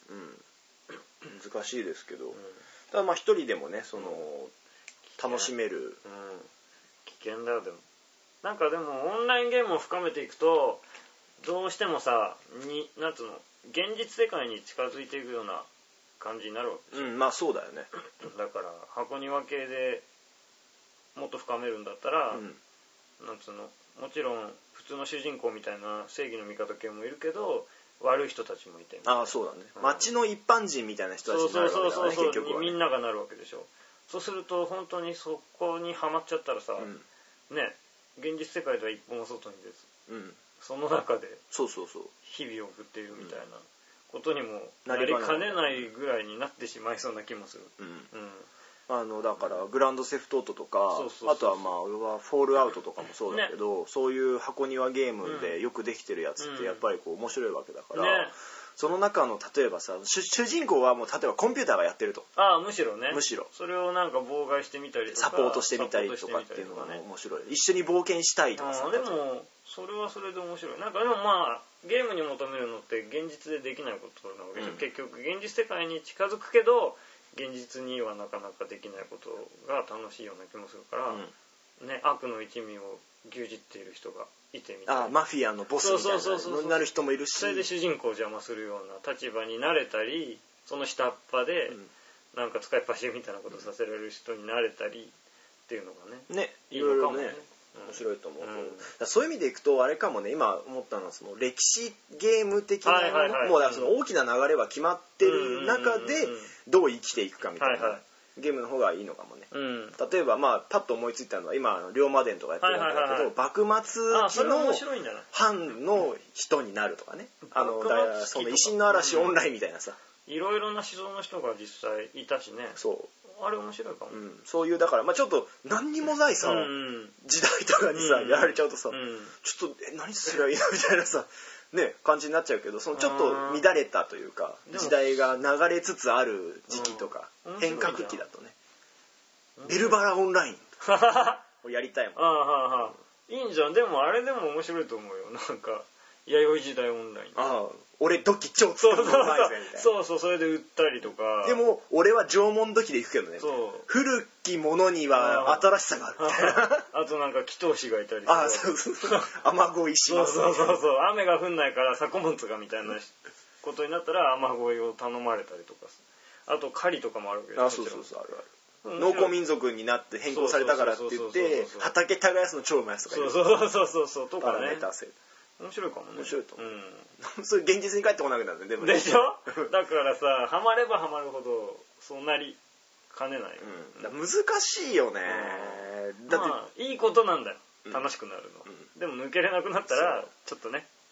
難しいですけど、うん、ただまあ一人でもねその楽しめる、うん、 危険だよでもなんかでもオンラインゲームを深めていくとどうしてもさになんつうの現実世界に近づいていくような感じになるわけですよ、 うん、まあそうだよねだから箱庭系でもっと深めるんだったら、うん、なんつうのもちろん普通の主人公みたいな正義の味方系もいるけど悪い人たちもいてああそうだね、うん、街の一般人みたいな人たちになるわけだねそうそうそうそう結局はねみんながなるわけでしょそうすると本当にそこにはまっちゃったらさ、うん、ね現実世界では一歩も外に出ず、うん、その中で日々を送っているみたいなことにもなりかねないぐらいになってしまいそうな気もする、うんうんあのだからグランドセフトオートとかあとはまあ俺はフォールアウトとかもそうだけど、ね、そういう箱庭ゲームでよくできてるやつってやっぱりこう面白いわけだから、ね、その中の例えばさ 主, 主人公はもう例えばコンピューターがやってるとああむしろねむしろそれをなんか妨害してみたりとかサポートしてみたりとかっていうのが面白い一緒に冒険したいとかさでもそれはそれで面白いなんかでもまあゲームに求めるのって現実でできないことなわけで、うん、結局現実世界に近づくけど現実にはなかなかできないことが楽しいような気もするから、うんね、悪の一味を牛耳っている人がいてみたいなあマフィアのボスみたいなになる人もいるしそれで主人公を邪魔するような立場になれたりその下っ端で、うん、なんか使いっ走りみたいなことさせられる人になれたりっていうのがねねいろいろね面白いと思う、うん、そういう意味でいくとあれかもね今思ったのはその歴史ゲーム的な、はいはいはい、もうだからその大きな流れは決まってる中でどう生きていくかみたいな、はいはい、ゲームの方がいいのかもね、うん、例えばまあパッと思いついたのは今龍馬伝とかやってるんだけど、はいはいはい、幕末期の藩の人になるとかねあのだその維新の嵐オンラインみたいなさいろいろな思想の人が実際いたしねそうあれ面白いかも、うん、 そういうだから、まあ、ちょっと何にもないさ、うん、時代とかにさ、うん、やられちゃうとさ、うん、ちょっとえ何すればいいのみたいなさ、ね、感じになっちゃうけどそのちょっと乱れたというか時代が流れつつある時期とか、変革期だとねベルバラオンラインをやりたいもんああはあいいんじゃんでもあれでも面白いと思うよなんか弥生時代オンラインああ俺土器超作るのうまいぜみたいなそうそうそれで売ったりとかでも俺は縄文土器で行くけどねそう古きものには新しさがあるみたいなあとなんか祈祷師がいたりああそうそうそう雨乞いしますそうそうそうそう雨が降んないから作物がみたいなことになったら雨乞いを頼まれたりとかあと狩りとかもあるわけどあそうそうそうあるある農耕民族になって変更されたからって言って畑耕すの超うまいやつとかそうそうそうそうそうとかね面白いかもね面白いと思う、うん、それ現実に帰ってこなくなるねでもねでしょだからさハマればハマるほどそうなりかねない、 うん、難しいよね、 うん、だって、まあ、いいことなんだよ楽しくなるの、うん、でも抜けれなくなったらちょっとね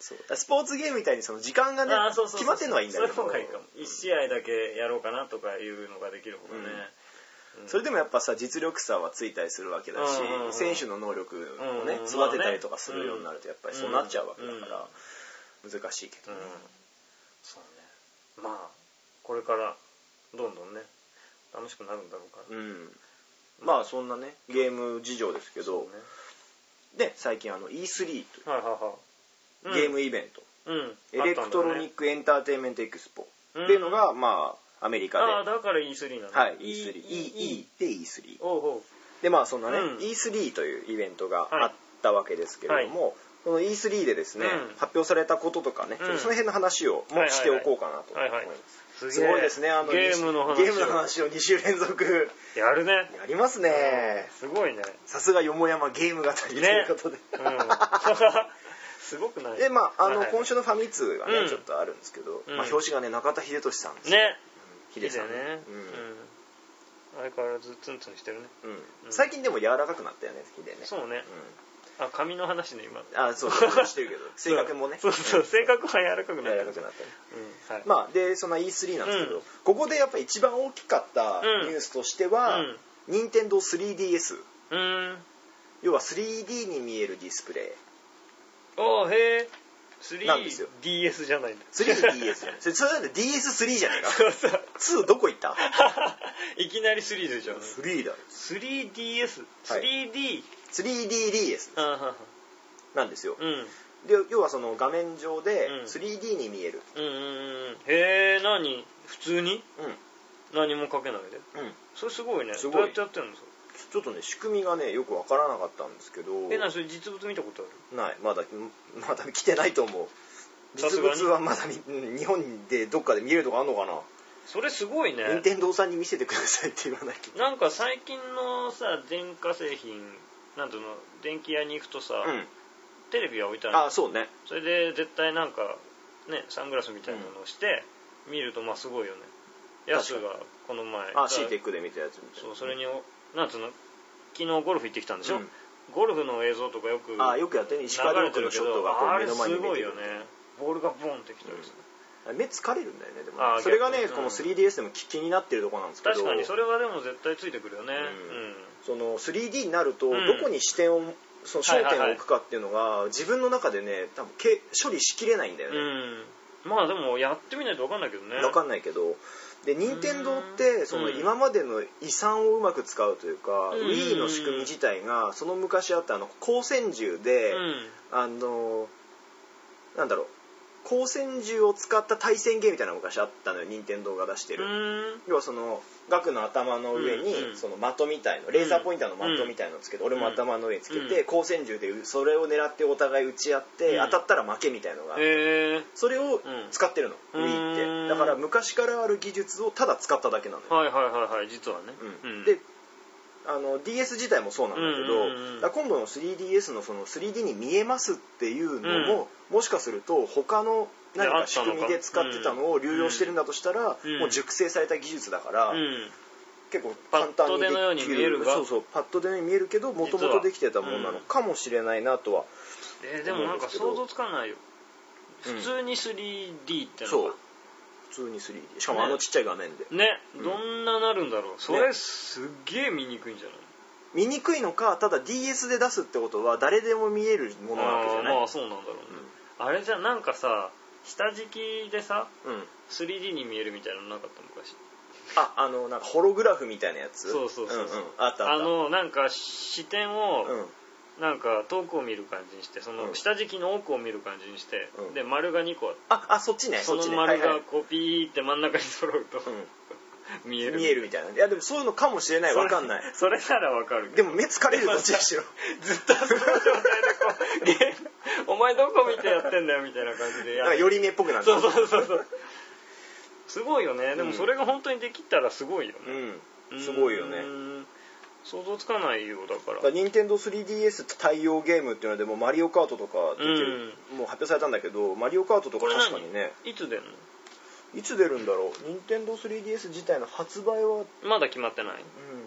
そうスポーツゲームみたいにその時間がね決まってるのはいいんだけど、 そういう方がいいかも。いち試合だけやろうかなとかいうのができる方がね、 うんうん、それでもやっぱさ実力差はついたりするわけだし、うんうんうん、選手の能力をね、うんうん、育てたりとかするようになるとやっぱりそうなっちゃうわけだから、うん、難しいけどね、うん、 そうね。まあこれからどんどんね楽しくなるんだろうから、うん、 まあそんなねゲーム事情ですけど、ね、で最近あの イースリー という、はいはいはい、ゲームイベント、うん、エレクトロニックエンターテインメントエクスポっていうのが、うん、まあアメリカで、 ああだから イースリー なんだ、 はい、イースリー イー で イースリー おうおうでまあそんなね、うん、イースリー というイベントがあったわけですけれども、はい、この イースリー でですね、うん、発表されたこととかね、うん、その辺の話をもしておこうかなと思います、はいはいはい、すごいですね、あのゲームの話をゲームの話をに週連続やるね、 やりますね、 うん、すごいね、 さすがよもやまゲーム語りということで、ねうんすごくないで、まあ、あの、はいはい、今週のファミ通がね、うん、ちょっとあるんですけど、うんまあ、表紙がね中田秀俊さんですね、 うん、秀さんね、 うん、相変わらずツンツンしてるね、 うんうん、最近でも柔らかくなったよね秀ね、 そうね、うん、あ髪の話ね今あそうそうしてるけど性格もねそうそう性格は柔らかくなった柔らかくなったね、うんはい、まあでその イースリー なんですけど、うん、ここでやっぱり一番大きかったニュースとしては、うん、任天堂 スリーディーエス、うん、要は スリーディー に見えるディスプレイおーへー スリーディーエス じゃないんだスリーディーエス じゃないそれそれなんで ディーエススリー じゃないかそうそうツーどこ行ったいきなりスリーでしょスリーだスリーディーエス スリーディースリーディーディーエス なんですよ、うん、で要はその画面上で スリーディー に見える、うん、うんうんへえ何普通に、うん、何もかけないで、うん、それすごいねすごいどうやってやってるんですかちょっとね仕組みがねよくわからなかったんですけどえなそれ実物見たことあるないまだまだ来てないと思う実物はまだ日本でどっかで見れるとこあんのかなそれすごいね任天堂さんに見せてくださいって言わないとなんか最近のさ電化製品なんていうの電気屋に行くとさ、うん、テレビが置いてあるあそうねそれで絶対なんかねサングラスみたいなのをして見るとまあすごいよねヤスがこの前あ シーテック で見たやつみたいなそうそれになんつうの昨日ゴルフ行ってきたんでしょ、うん、ゴルフの映像とかよくあよくやってね石川遼君のショットがこう目の前に見えてるあれすごいよねボールがボンってきたりする、 うん、目疲れるんだよねでもねそれがね、うん、この スリーディーエス でも気になってるところなんですけど確かにそれはでも絶対ついてくるよね、 うんうん、その スリーディー になるとどこに視点をその焦点を置くかっていうのが自分の中でね多分処理しきれないんだよね、 うん、まあでもやってみないと分かんないけどね分かんないけどで任天堂ってその今までの遺産をうまく使うというか Wii の仕組み自体がその昔あったあの光線銃であのなんだろう光線銃を使った対戦ゲームみたいなのが昔あったのよ任天堂が出してる要はそのガクの頭の上にその的みたいのレーザーポインターの的みたいのをつけて俺も頭の上につけて光線銃でそれを狙ってお互い撃ち合って当たったら負けみたいのがあってそれを使ってるの Wii ってだから昔からある技術をただ使っただけなのよはいはいはいはい実はね、 うん、であの ディーエス 自体もそうなんだけど、うんうんうん、だ今度の スリーディーエス のその スリーディー に見えますっていうのも、うん、もしかすると他の何か仕組みで使ってたのを流用してるんだとしたら、うん、もう熟成された技術だから、うん、結構簡単にできるパッドでのように見えるがそうそうパッドでのように見えるけどもともとできてたものなのかもしれないなとは、 うん、えー、でもなんか想像つかないよ、うん、普通に スリーディー ってのがそう普通に スリーディー しかもあのちっちゃい画面でね, ね、うん、どんななるんだろうそれすっげえ見にくいんじゃない見にくいのかただ ディーエス で出すってことは誰でも見えるものなわけじゃないあまあそうなんだろうね、うん、あれじゃなんかさ下敷きでさ、うん、スリーディー に見えるみたいなのなかった昔ああのなんかホログラフみたいなやつそうそうそうそう、うんうん、 あったあったあのなんか視点を、うんなんか遠くを見る感じにしてその下敷きの奥を見る感じにして、うん、で丸がにこあってああそっちねその丸がこうピーって真ん中に揃うと、うん、見える見えるみたいないやでもそういうのかもしれないわかんないそれならわかるでも目疲れるどっちにしろずっとその状態でこうゲームお前どこ見てやってんだよみたいな感じでやるなんかより目っぽくなるそうそうそうそうすごいよねでもそれが本当にできたらすごいよね、 うん、すごいよね想像つかないよだから任天堂 スリーディーエス 対応ゲームっていうのでもマリオカートとか出てる、うん、もう発表されたんだけどマリオカートとか確かにねいつ出るのいつ出るんだろう任天堂 スリーディーエス 自体の発売はまだ決まってない、うん、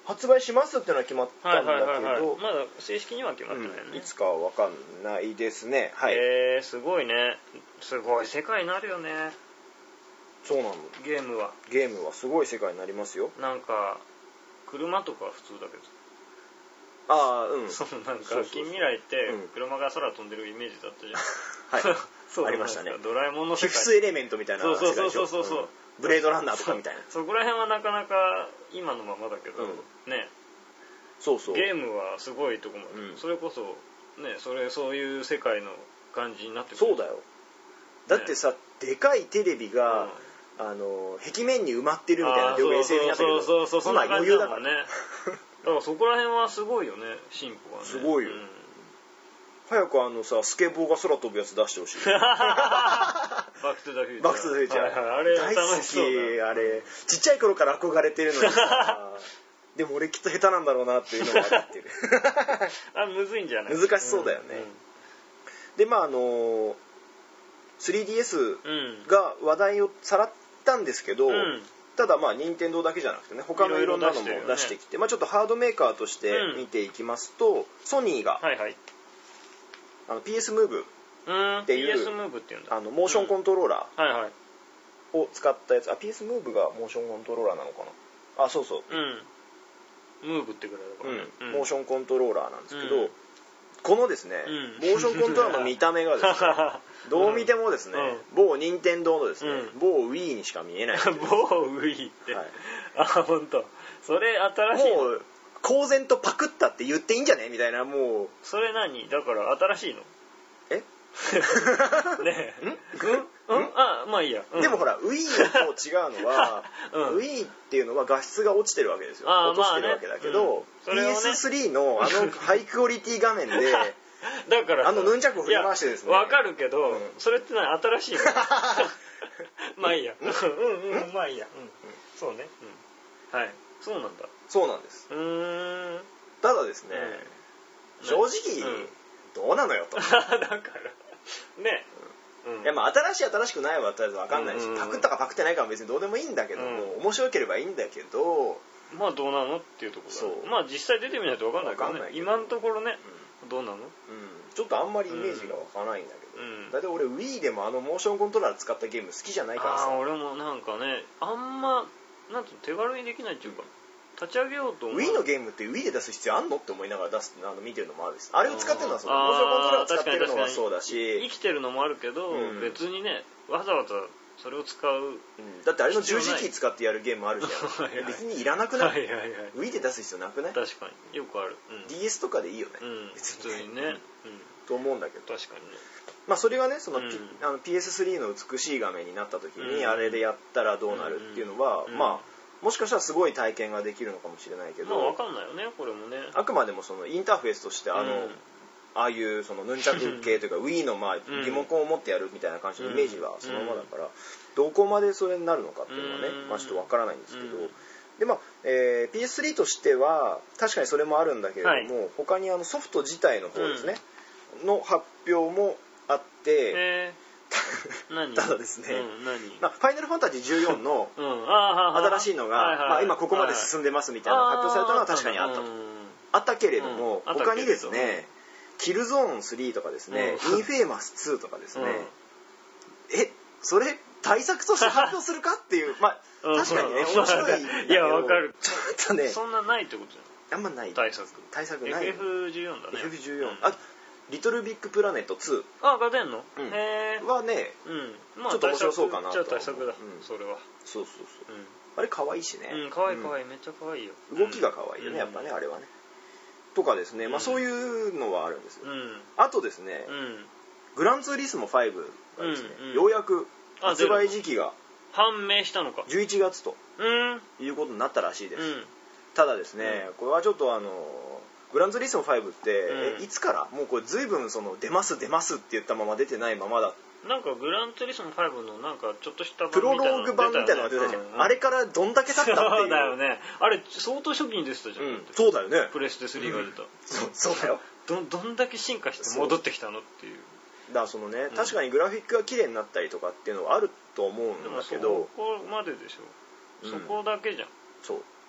発売しますっていうのは決まったんだけど、はいはいはいはい、 まだ正式には決まってないよね、 うん、いつかは分かんないですね。はい。 えー、すごいね。すごい世界になるよね。 そうなの。 ゲームはゲームはすごい世界になりますよ。 なんか車とかは普通だけど、 ああ、うん、 そうなんか近未来って車が空飛んでるイメージだったじゃん、 はいそうありましたね。 ドラえもんの世界フィフスエレメントみたいな世界でしょ。 そうそうそうそうそう、うん、 ブレードランナーとかみたいな。 そこら辺はなかなか今のままだけど、うん、ね。 そうそう。 ゲームはすごいとこも、うん、それこそね、それそういう世界の感じになってくる。 そうだよ。だってさ、ね、でかいテレビが、うん、あの壁面に埋まってるみたいな両 エスエフ になってるけど、今余裕だからね。 だからそこら辺はすごいよね、進歩はね。 すごいよ。うん、早くあのさ、スケボーが空飛ぶやつ出してほしい。 バックトゥザフューチャー。 バックトゥザフューチャー。はいはい、あれ大好き、あれ。ちっちゃい頃から憧れてるのにさ。でも俺きっと下手なんだろうなっていうのも分かってる。 あ、むずいんじゃない？ 難しそうだよね。うんうん、で、まああの スリーディーエス が話題をさらったんですけど、うん、ただまあ任天堂だけじゃなくてね、他のいろんなのも出してきて、まあちょっとハードメーカーとして見ていきますと、うん、ソニーが、はいはい、あの ピーエス ムーブっていう、 ピーエス ムーブっていうんだ、 あのモーションコントローラーを使ったやつ、あ ピーエス ムーブがモーションコントローラーなのかな、あそうそう、 うん、ムーブってぐらいだからね、 うんうん、モーションコントローラーなんですけど、うん、このですね、うん、モーションコントローラーの見た目がですねどう見てもですね、うん、某任天堂のですね、うん、某 Wii にしか見えない某 Wii って、はい、あ本当それ新しいもう公然とパクったって言っていいんじゃねみたいな、もうそれ何だから新しいのえねえんうんうんあまあいいや、 うん、でもほら Wii と違うのは、うん、Wii っていうのは画質が落ちてるわけですよ、落としてるわけだけど、まあねうん、ピーエススリー のあのハイクオリティ画面でだからあのヌンチャクを振り回してですね、 わかるけど、うん、それって何新しいのまあいいやうんうんまあいいや、うん、そうね、うん、はいそうなんだそうなんです。 うーんただですね、うん、正直、うん、どうなのよとだからね、 うん、いやまあ新しい新しくないはとりあえず分かんないし、うんうんうん、パクったかパクってないかは別にどうでもいいんだけども、うん、面白ければいいんだけど、 まあどうなのっていうところだ、ね、まあ実際出てみないと分かんないからね、今のところね、うん、どうなの、うん、 ちょっとあんまりイメージが湧かないんだけど、うん、だいたい俺 Wii でもあのモーションコントローラー使ったゲーム好きじゃないからさ。 あ俺もなんかねあんまなんて手軽にできないっていうか、立ち上げようと思う Wii のゲームって Wii で出す必要あんのって思いながら出すあの見てるのもあるし、あれを使ってるのはそのモーションコントローラーを使ってるのはそうだし、 生きてるのもあるけど、うん、別にねわざわざそれを使う、うん、 だってあれの十字キー使ってやるゲームあるじゃんはい、はい、別にいらなくない、はいはいはい、Wii で出す必要なくない？ 確かによくある、 うん、ディーエス とかでいいよね、 うん、 別に普通にね、うん、 と思うんだけど確かにね、 まあそれがねその、P うん、あの ピーエススリー の美しい画面になった時に、うん、あれでやったらどうなるっていうのは、うん、まあもしかしたらすごい体験ができるのかもしれないけど、 まあ分かんないよねこれもね、 あくまでもそのインターフェースとしてあの、うん、ああいうそのヌンチャク系というかWii のまあリモコンを持ってやるみたいな感じのイメージはそのままだから、どこまでそれになるのかっていうのはね、まあちょっと分からないんですけど、でまあ、えー、ピーエススリー としては確かにそれもあるんだけれども、はい、他にあのソフト自体の方ですね、うん、の発表もあって、えーただですね、うんまあ、ファイナルファンタジーじゅうよんの新しいのが、うんまあ、今ここまで進んでますみたいな発表されたのは確かにあったと、あったけれども、うん、他にですねキルゾーンスリーとかですね、うん、インフェーマスツーとかですね、うん、えそれ対策として発表するかっていうまあ確かにね面白いんだけど、いやわかるちょっとねそんなないってことじゃん、 あんまない対策対策ないエフエフじゅうよん だねエフエフじゅうよん、うん、あリトルビッグプラネットツーあが出んの、 うん、へーはね、うんまあ、ちょっと面白そうかなと。 じゃあ対策だ、うん、それはそうそうそう、うん、あれ可愛いしね、 うん可愛い可愛い、うん、めっちゃ可愛いよ、 動きが可愛いよね、うん、やっぱねあれはねとかですね、まあそういうのはあるんですよ、うん、あとですね、うん、グランツーリスモファイブがですね、うんうん、ようやく発売時期が判明したのかじゅういちがつと、うん、いうことになったらしいです、うん、ただですね、これはちょっとあのグランツーリスモファイブって、うん、いつからもうこれ随分その出ます出ますって言ったまま出てないままだ。 なんかグランツーリスモファイブのなんかちょっとしたプロローグ版みたいなのが出たじゃん、うんうん、あれからどんだけ経ったっていう。 そうだよね、あれ相当初期に出てたじゃん、うん、 そうだよね、 プレステスリーが出た、うん、 そうそうだよど, どんだけ進化して戻ってきたのっていう。 だからそのね、うん、確かにグラフィックが綺麗になったりとかっていうのはあると思うんだけど、 そこまででしょ、うん、そこだけじゃん。 そう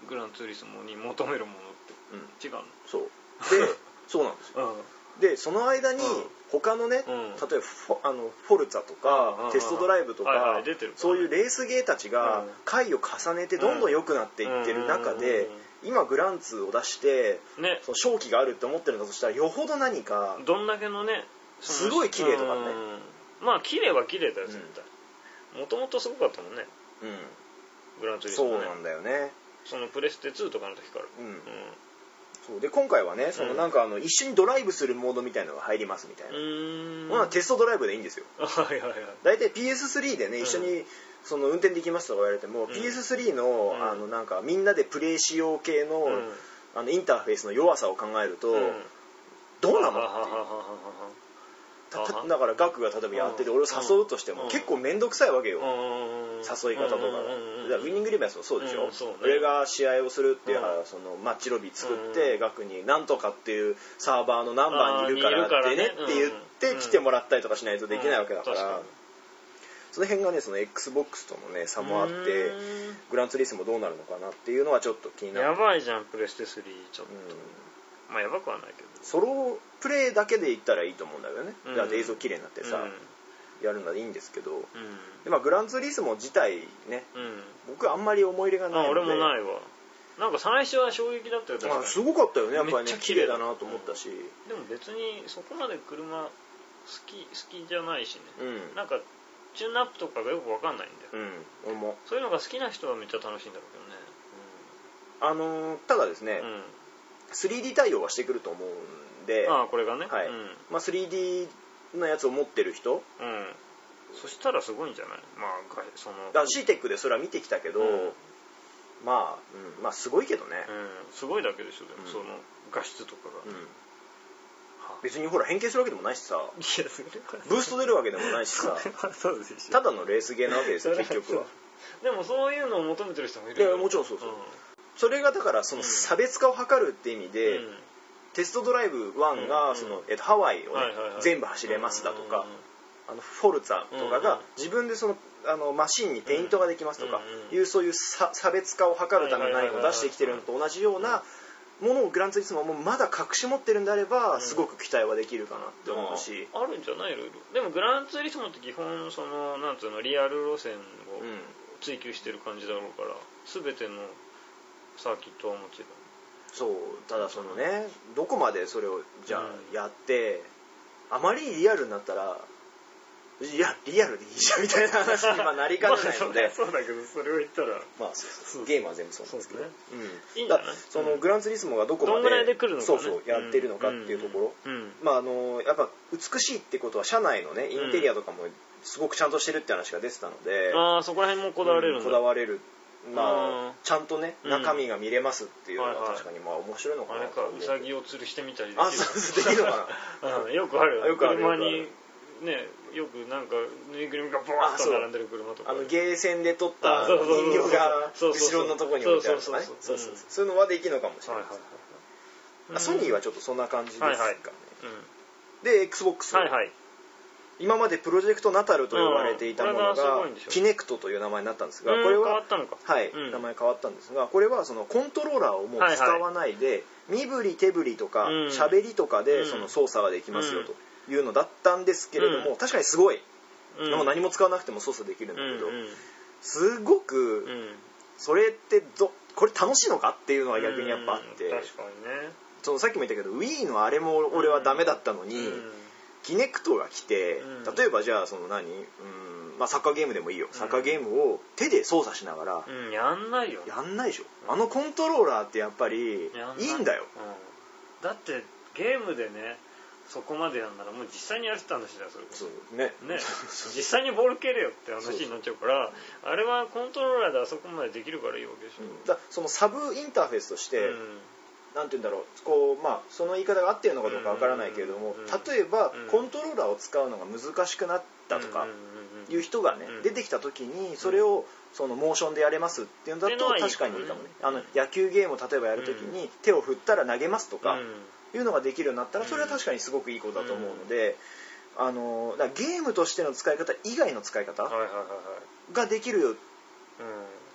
グランツーリスモに求めるものって違うの？ そうでそうなんですよ、うん、でその間に他のね、うん、例えばフォ、あのフォルツァとか、うん、テストドライブとか、はいはい、そういうレースゲーたちが回を重ねてどんどん良くなっていってる中で、今グランツーを出して、ね、その勝機があるって思ってるんだとしたらよほど何かどんだけのねすごい綺麗とかね、 うん、まあ綺麗は綺麗だよ絶対。もともとすごかったもんね、うん、グランツーリスモね。 そうなんだよね。 そのプレステツーとかの時から、うんうん、 そうで今回はねそのなんかあの一緒にドライブするモードみたいなのが入りますみたいな、うーん、まあ、テストドライブでいいんですよ。はいはいはい。だいたい ピーエススリー でね、うん、一緒にその運転できますとか言われても、うん、ピーエススリー の、うん、あのなんかみんなでプレイしよう系の、うん、あのインターフェースの弱さを考えると、うん、どうなのっていう。だからガクが例えばやってて俺を誘うとしても結構面倒くさいわけよ、誘い方とかが。ウィニングリバースもそうでしょ、うんそうね、俺が試合をするっていう、うん、そのマッチロビー作って、うん、ガクになんとかっていうサーバーの何番にいるからってねって言って来てもらったりとかしないとできないわけだから、うんうん、その辺がねその Xbox とのね差もあってグランツーリスモどうなるのかなっていうのはちょっと気になる。 やばいじゃんプレステスリーちょっと、うん、まあやばくはないけどソロプレイだけでいったらいいと思うんだけどね、うん、だって映像綺麗になってさ、うん、やるのはいいんですけど、うん、でまあ、グランツーリスモ自体ね、うん、僕はあんまり思い入れがないので。 あ俺もないわ。なんか最初は衝撃だったよ確かに。 すごかったよねやっぱりね綺麗だなと思ったし、うん、 でも別にそこまで車好き好きじゃないしね、うん、なんかチューンアップとかがよく分かんないんだよ、うん、もそういうのが好きな人はめっちゃ楽しいんだろうけどね、 うん、あのー、ただですね、うん、スリーディー 対応はしてくると思うんで、 ああこれがね、 はい、うん、まあ、スリーディー のやつを持ってる人、うん、 そしたらすごいんじゃない。まあそのだから シーテック でそれは見てきたけど、うん、まあ、うん、まあすごいけどね、 うん、すごいだけでしょでも、うん、その画質とかが、うん、 別にほら変形するわけでもないしさ、いやブースト出るわけでもないしさそうです、ただのレースゲーなわけですよ結局は。 でもそういうのを求めてる人もいるよ。 いやもちろんそうそう、うん、それがだからその差別化を図るって意味で、うん、テストドライブワンがその、えっと、ハワイを、ね、はいはいはい、全部走れますだとか、あのフォルツァとかが自分でそのあのマシンにペイントができますとかいうそういう差別化を図るための何かを出してきてるのと同じようなものをグランツーリスモもまだ隠し持ってるんであればすごく期待はできるかなって思うし、 うん、あるんじゃないいろいろ。でもグランツーリスモって基本そのなんつうのリアル路線を追求してる感じだろうから全てのサーキットはもちろんそうただそのねどこまでそれをじゃあやって、うん、あまりリアルになったらいやリアルでいいじゃんみたいな話に今なりかねないので、まあ、 そうだけどそれを言ったらまあそうそうゲームは全部そうなんですけど、ね、 うん、いいんじゃない。 そのグランツーリスモがどこまでどんぐらいで来るのか、ね、 そうそうやってるのかっていうところ、うんうん、まああのやっぱ美しいってことは車内のねインテリアとかもすごくちゃんとしてるって話が出てたので、 うん、ああそこら辺もこだわれるんだ、 うん、こだわれる。まあ、ちゃんとね、うん、中身が見れますっていうのは確かにまあ面白いのかな。 あれかウサギを吊るしてみたりできる。 あそうできるのかなうん、よくあるよ、ね、よくある車にねよくなんかぬいぐるみがボワッと並んでる車とか、 あのゲーセンで撮った人形が後ろのところに置いてあるとかね、そういうのはできるのかもしれないです、はいはい、ソニーはちょっとそんな感じですかね、はいはい、うん、で Xbox、はいはい、今までプロジェクトナタルと呼ばれていたものがキネクトという名前になったんですが、これは変わったのか、 はい、うん、名前変わったんですが、これはそのコントローラーをもう使わないで、はいはい、身振り手振りとか喋、うん、りとかでその操作ができますよというのだったんですけれども、うん、確かにすごい、うん、もう何も使わなくても操作できるんだけど、うん、すごく、うん、それってどこれ楽しいのかっていうのは逆にやっぱあって、うん、確かにね、そのさっきも言ったけど Wii のあれも俺はダメだったのに、うん、キネクトが来て、うん、例えばじゃあその何、うん、まあ、サッカーゲームでもいいよ、サッカーゲームを手で操作しながら、 うん、やんないよやんないでしょ、あのコントローラーってやっぱりいいんだよ、 うん、だってゲームでねそこまでやんならもう実際にやってたんだしだそれそうねね実際にボール蹴れよって話になっちゃうから、あれはコントローラーであそこまでできるからいいわけでしょ、うん、 だそのサブインターフェースとして、うん、なんて言うんだろう、こう、まあ、その言い方が合ってるのかどうかわからないけれども、例えば、うん、コントローラーを使うのが難しくなったとかいう人がね、うん、出てきた時にそれをそのモーションでやれますっていうんだと確かにいいかもね、あの野球ゲームを例えばやる時に手を振ったら投げますとか、いうのができるようになったらそれは確かにすごくいいことだと思うので、うん、あのだからゲームとしての使い方以外の使い方ができるっ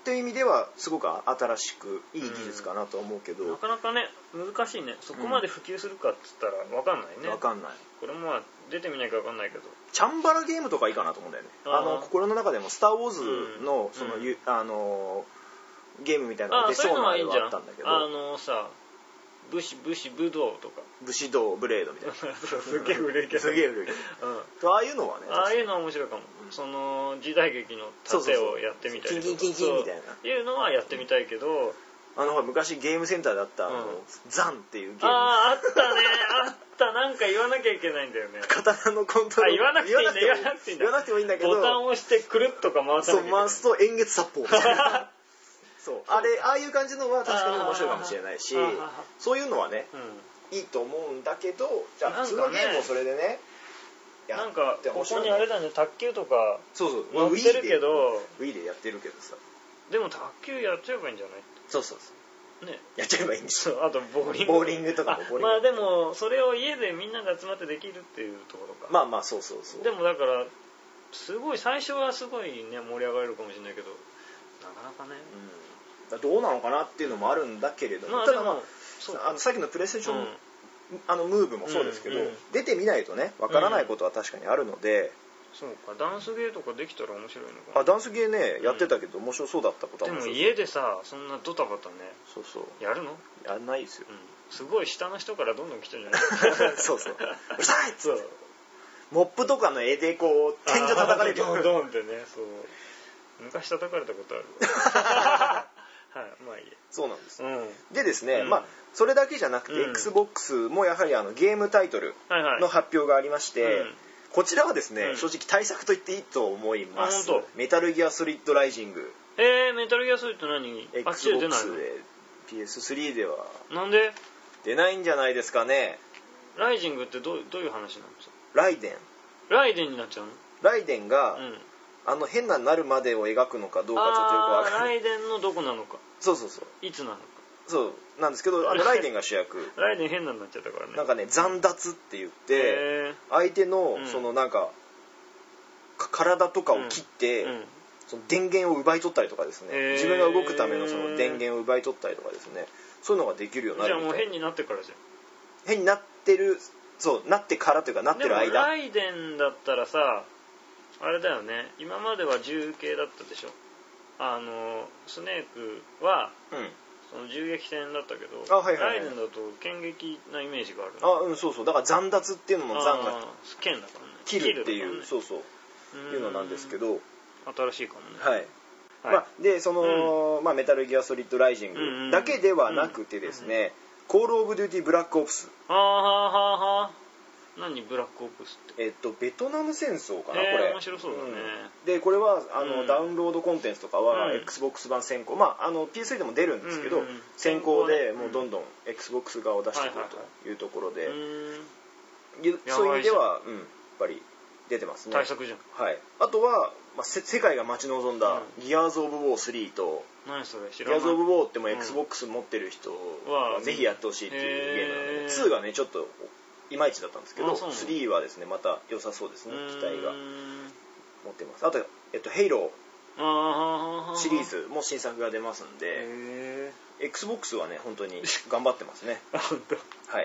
っていう意味ではすごく新しくいい技術かなと思うけど、 うん、なかなかね難しいね。そこまで普及するかっつったら分かんないね。 分かんない。 これもまあ出てみないか分かんないけど、 チャンバラゲームとかいいかなと思うんだよね。あの心の中でもスター・ウォーズのその、うん、あのゲームみたいなのが出そうなのがあったんだけど、 あのさ武士武士武道とか武士道ブレードみたいなすげえ古いけどすげえ古いけど、うん、ああいうのはねああいうのは面白いかも、うん、その時代劇の盾をやってみたいとかキンキンキンキンみたいないうのはやってみたいけど、 あの昔ゲームセンターだった、うん、あのザンっていうゲーム、 あああったねあったなんか言わなきゃいけないんだよね刀のコントロール、 あ言わなくていいんだ言わなくていいんだ言わなくてもいいんだけどボタンを押してくるっとか回さなきゃいけない、 そう回すと円月殺法みたいなそうあれああいう感じのは確かに面白いかもしれないし、そういうのはね、うん、いいと思うんだけど、じゃあ普通のゲームをそれでね、 なんかここにあれだね卓球とかそうそうやってるけど Wii でやってるけどさ、 でも卓球やっちゃえばいいんじゃない？ そうそうそうね、 やっちゃえばいいんですよ。 あとボーリングボーリングとかもボーリングまあでもそれを家でみんなで集まってできるっていうところか。 まあまあそうそうそう。 でもだからすごい最初はすごいね盛り上がれるかもしれないけど、なかなかね、 うん、どうなのかなっていうのもあるんだけれども、まあ、ただまああのさっきのプレイステーション、うん、あのムーブもそうですけど、うんうん、出てみないとねわからないことは確かにあるので、 うん、そうかダンスゲーとかできたら面白いのかな。 あダンスゲーねやってたけど、うん、面白そうだったことはでも家でさそんなドタバタねそうそうやるのやんないですよ、 うん、すごい下の人からどんどん来てるじゃないそうそううるさいっつってモップとかの絵でこう天井叩かれてるドンドンってねそう昔叩かれたことあるはいまあいいそうなんです、 うん、 でですね、 うん、 まあそれだけじゃなくて、うん、Xbox もやはりあのゲームタイトルの発表がありまして、はいはいうん、こちらはですね、うん、正直対策と言っていいと思います。メタルギアソリッドライジング。 えー、メタルギアソリッド何？ Xbox で ピーエススリー ではなんで出ないんじゃないですかね。 ライジングってどう、どういう話なんですか？ ライデンライデンになっちゃうの？ライデンが、うん、あの変ななるまでを描くのかどうかちょっとよくわからない。 ライデンのどこなのか。 そうそうそう。 いつなのか。 そうなんですけど、あのライデンが主役。 ライデン変なになっちゃったからね。 なんかね残奪って言って相手のそのなんか、うん、体とかを切って、うんうん、その電源を奪い取ったりとかですね。自分が動くためのその電源を奪い取ったりとかですね。そういうのができるようになるみたい。 じゃあもう変になってからじゃん。 変になってるそうなってからというかなってる間。 でもライデンだったらさあれだよね。今までは銃系だったでしょ。あのスネークは、うん、その銃撃戦だったけど、あ、はいはいはい、ライデンだと剣撃なイメージがある、ね、 あうんそうそうだから残奪っていうのも残が剣だからね切るっていう、ね、そうそういうのなんですけど新しいかもねはい、はいまあ、でその、うんまあ、メタルギアソリッドライジングだけではなくてですね、コールオブデューティーブラックオプスあははは何ブラックオプスってえっとベトナム戦争かな、 えー、 これ面白そうだね、 うん、でこれはあの、うん、ダウンロードコンテンツとかは、うん、Xbox 版先行まああの ピーエススリー でも出るんですけど、うんうん、先行でもうどんどん Xbox 側を出してくるというところで、はいはいはい、そういう意味では、うん、やっぱり出てますね対策じゃん、 はい、あとは、まあ、世界が待ち望んだ、うん、ギアーズ・オブ・ウォースリーと何それ知らないギアーズ・オブ・ウォーっても Xbox 持ってる人はぜひやってほしいっていうゲームなので、うん、ツーがねちょっといまいちだったんですけどスリーはですねまた良さそうですね期待が持ってますあと、えっと、ヘイローシリーズも新作が出ますんで Xbox はね本当に頑張ってますね本当はい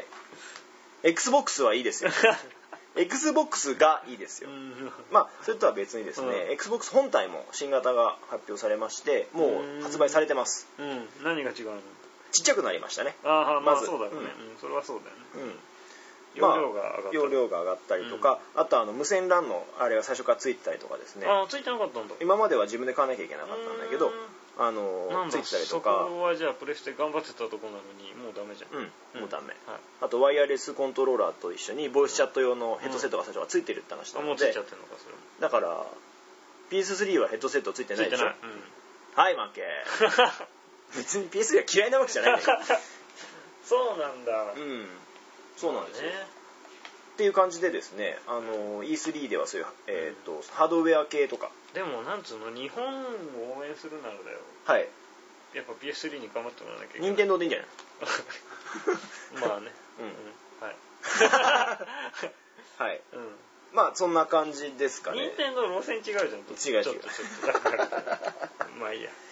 Xbox はいいですよXbox がいいですよまあそれとは別にですね、うん、Xbox 本体も新型が発表されましてもう発売されてます、 うん、何が違うのちっちゃくなりましたねああまあそうだよね、うん、それはそうだよね、うん容量が上がったり、 まあ、容量が上がったりとか、うん、あとあの無線 ラン のあれが最初からついてたりとかですねあついてなかったんだ今までは自分で買わなきゃいけなかったんだけどあのついてたりとかそこはじゃあプレステ頑張ってたとこなのにもうダメじゃんうんもうダメ、はい、あとワイヤレスコントローラーと一緒にボイスチャット用のヘッドセットが最初はついてるって話なので、うん、 もうついちゃってるのかそれもだから ピーエススリー はヘッドセットついてないでしょ、うん、はい負け別に ピーエススリー は嫌いなわけじゃないんだけどそうなんだうんそうなんですよ、ねっていう感じでですね、あの イースリー ではそういう、えーとうん、ハードウェア系とかでもなんつうの日本を応援するならだよはいやっぱ ピーエススリー に頑張ってもらわなきゃいけない任天堂でいいんじゃないまあねうん、 うん、はいはい、うん、まあそんな感じですかね任天堂路線違うじゃん違う違うちょっとちょっとまあいいや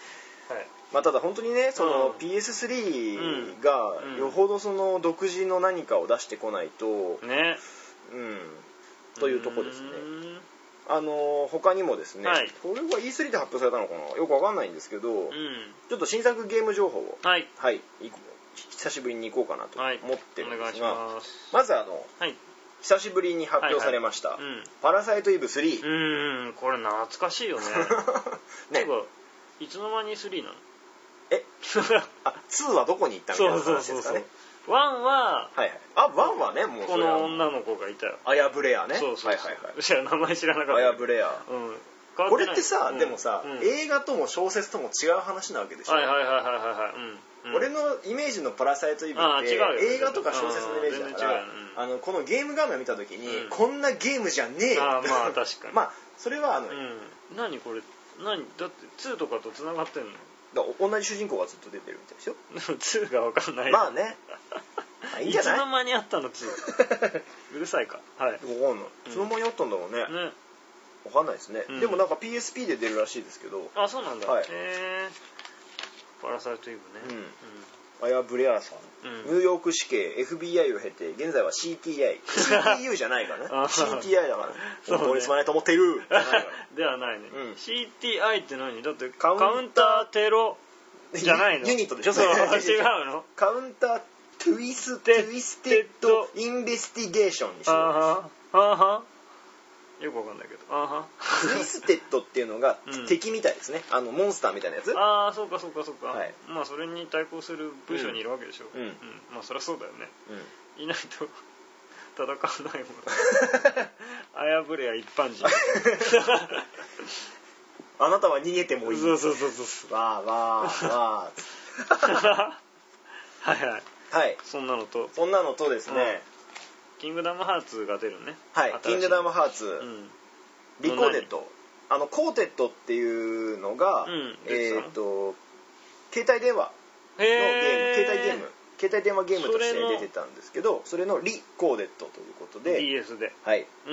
まあ、ただ本当にねその、うん、ピーエススリー がよほどその独自の何かを出してこないと、 ね、 うん、というとこですね。あの他にもですね、はい、これは イースリー で発表されたのかなよくわかんないんですけど、うん、ちょっと新作ゲーム情報を、はいはい、久しぶりに行こうかなと思ってるんですが、はい、ま, すまずあの、はい、久しぶりに発表されました、はいはい、うん、パラサイトイブスリー。 うん、これ懐かしいよね。ね、いつの間にスリーなの？ えあ、ツーはどこに行ったみたいな話ですかね。 ワンは、 はいはい、あ、ワンはね、もうこの女の子がいたよ。 アヤブレアね。 そうそうそう、 はいはいはい、 じゃあ名前知らなかった。 アヤブレア、 うん、 これってさ、うん、でもさ、うん、映画とも小説とも違う話なわけでしょ。 はいはいはいはいはい、 うん、俺のイメージのパラサイトイブって映画とか小説のイメージだから、あのこのゲーム画面見た時に、うん、こんなゲームじゃねえよ。 あまあ確かに。 まあそれはあの、うん、 何これ何だってツーとかと繋がってんの？ だ同じ主人公がずっと出てるみたいですよ。 ツーが分かんない。 まあね。いいんじゃない？ いつの間にあったのツー。うるさいか。はい。 分かんない。いつの間にあったんだろうね。ね。分かんないですね、うん。でもなんか ピーエスピー で出るらしいですけど。 あ、そうなんだ。はい、へえ。パラサイトイブね。 うん。うんアヤブレアさん、うん、ニューヨーク市警 エフビーアイ を経て現在は シーティーアイ シーティーユー じゃないからねシーティーアイ だから本当にすまないと思っているではないね、うん、シーティーアイ って何だってカウンターテロじゃないのユニットでしょ。 そう違うのカウンタートゥイストゥイステッドインベスティゲーションにしよう。 あはあはよくわかんないけど、あはトゥイステッドっていうのが敵みたいですね、うん、あのモンスターみたいなやつ。 ああそうかそうかそうか、はい、まあそれに対抗する部署にいるわけでしょ、うんうんうん、まあそりゃそうだよね、うん、いないと戦わないもんあやぶれや一般人あなたは逃げてもいい。 そうそうそうそうわーわーわーはいはいはい、そんなのとそんなのとですね、うんキングダムハーツが出るね。 はい、キングダムハーツ、うん、リコーデット、あのコーテットっていうのが、うん、えっと携帯電話のゲーム、携帯ゲーム、携帯電話ゲームとして出てたんですけど、それのリコーデットということで、 ディーエス で、 はい、 うん、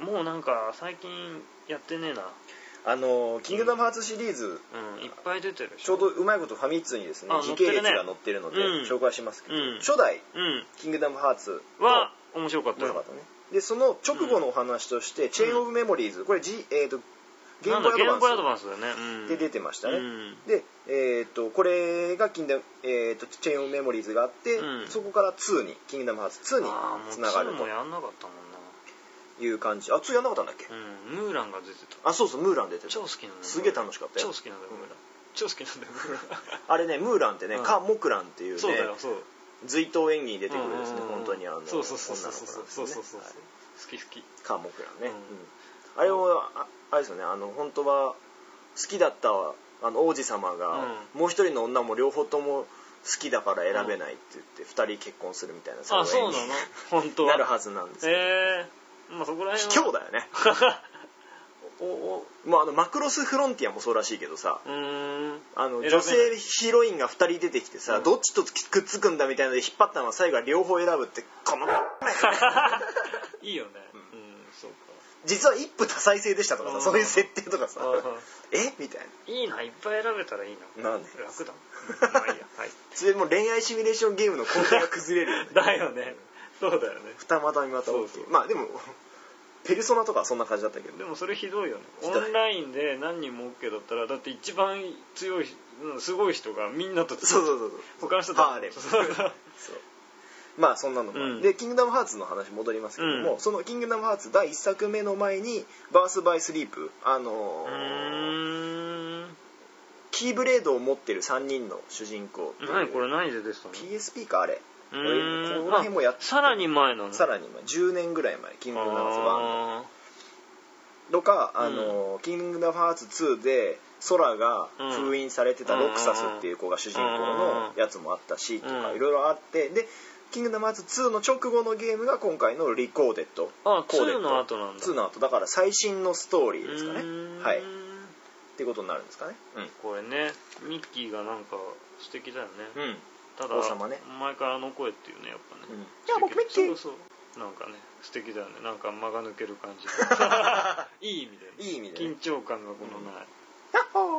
もうなんか最近やってねえな。 あのキングダムハーツシリーズ、 うん、いっぱい出てるでしょ。ちょうどうまいことファミ通にですね時系列が載ってるので、ね、紹介しますけど、うん、初代、うん、キングダムハーツは面白かったよ。 面白かったね。でその直後のお話として、うん、チェーンオブメモリーズ、これ、G えー、とゲームボーイアドバンスで出てましたね、うん、で、えー、とこれがキンダム、えー、とチェーンオブメモリーズがあって、うん、そこからツーにキングダムハーツツーにつながると。 あもうやんなかったもんないう感じ。あ、ツーやんなかったんだっけ、 うん、ムーランが出てた。 あ、そうそう、ムーラン出てた。 超好きなんだよ。 すげえ楽しかったよ。 超好きなんだよ、ムーラン。超好きなんだよ、ムーラン。 あれね、ムーランってね、うん、カ・モクランっていうね、 そうだよ、そう。 随刀演技に出てくるですね、うんうんうん、本当にあの、 そうそうそうそうそうそうそうそう、はい、好き好き。 カ・モクランね。うんうん、あれを、あ、あれですよね、あの、本当は、好きだったあの王子様が、うん、もう一人の女も両方とも好きだから選べないって言って、二、うん、人結婚するみたいな、 あ、そうなの本当はなるはずなんですけど。 へー。まあ、そこら卑怯だよねおお、まあ、あのマクロスフロンティアもそうらしいけどさ、うーんあの女性ヒロインがふたり出てきてさ、うん、どっちとくっつくんだみたいなので引っ張ったのは最後は両方選ぶってこのいいよね、 うん、うん、そうか。実は一夫多妻制でしたとかさ、うん、そういう設定とかさ、うん、えみたいな。いいな、いっぱい選べたらいいな。 なんで楽だもん、まあいいや、はい、 それも恋愛シミュレーションゲームの根底が崩れるよねだよね、そうだよね。 二股三股 OK。 そうそう、まあでもペルソナとかはそんな感じだったけど。 でもそれひどいよね。オンラインで何人も OK だったら、だって一番強いすごい人がみんなとそうそうそうそう他の人とハーレムそうまあそんなのも、うん、でキングダムハーツの話戻りますけども、うん、そのキングダムハーツだいいっさくめの前にバースバイスリープ、あのー、キーブレードを持ってるさんにんの主人公。 何これ何で出てたの？ ピーエスピー かあれ。この辺もやってさらに前なの？ さらに前、じゅうねんぐらい前、キングダムハーツワンのとか、あの、うん、キングダムハーツツーで空が封印されてたロクサスっていう子が主人公のやつもあったし、とかいろいろあって、でキングダムハーツツーの直後のゲームが今回のリコーデット。 あ、ツーの後なんだ。 ツーの後だから最新のストーリーですかね。はい。っていうことになるんですかね。うん、 これね、ミッキーがなんか素敵だよね。 うん。 ただ、ね、前からあの声っていうね、やっぱね、うん、 いや僕ミッキー、 そうそうなんかね素敵だよね。なんか間が抜ける感じいい意味で、ね、 いい意味で、 ね、緊張感がこのない、 うん、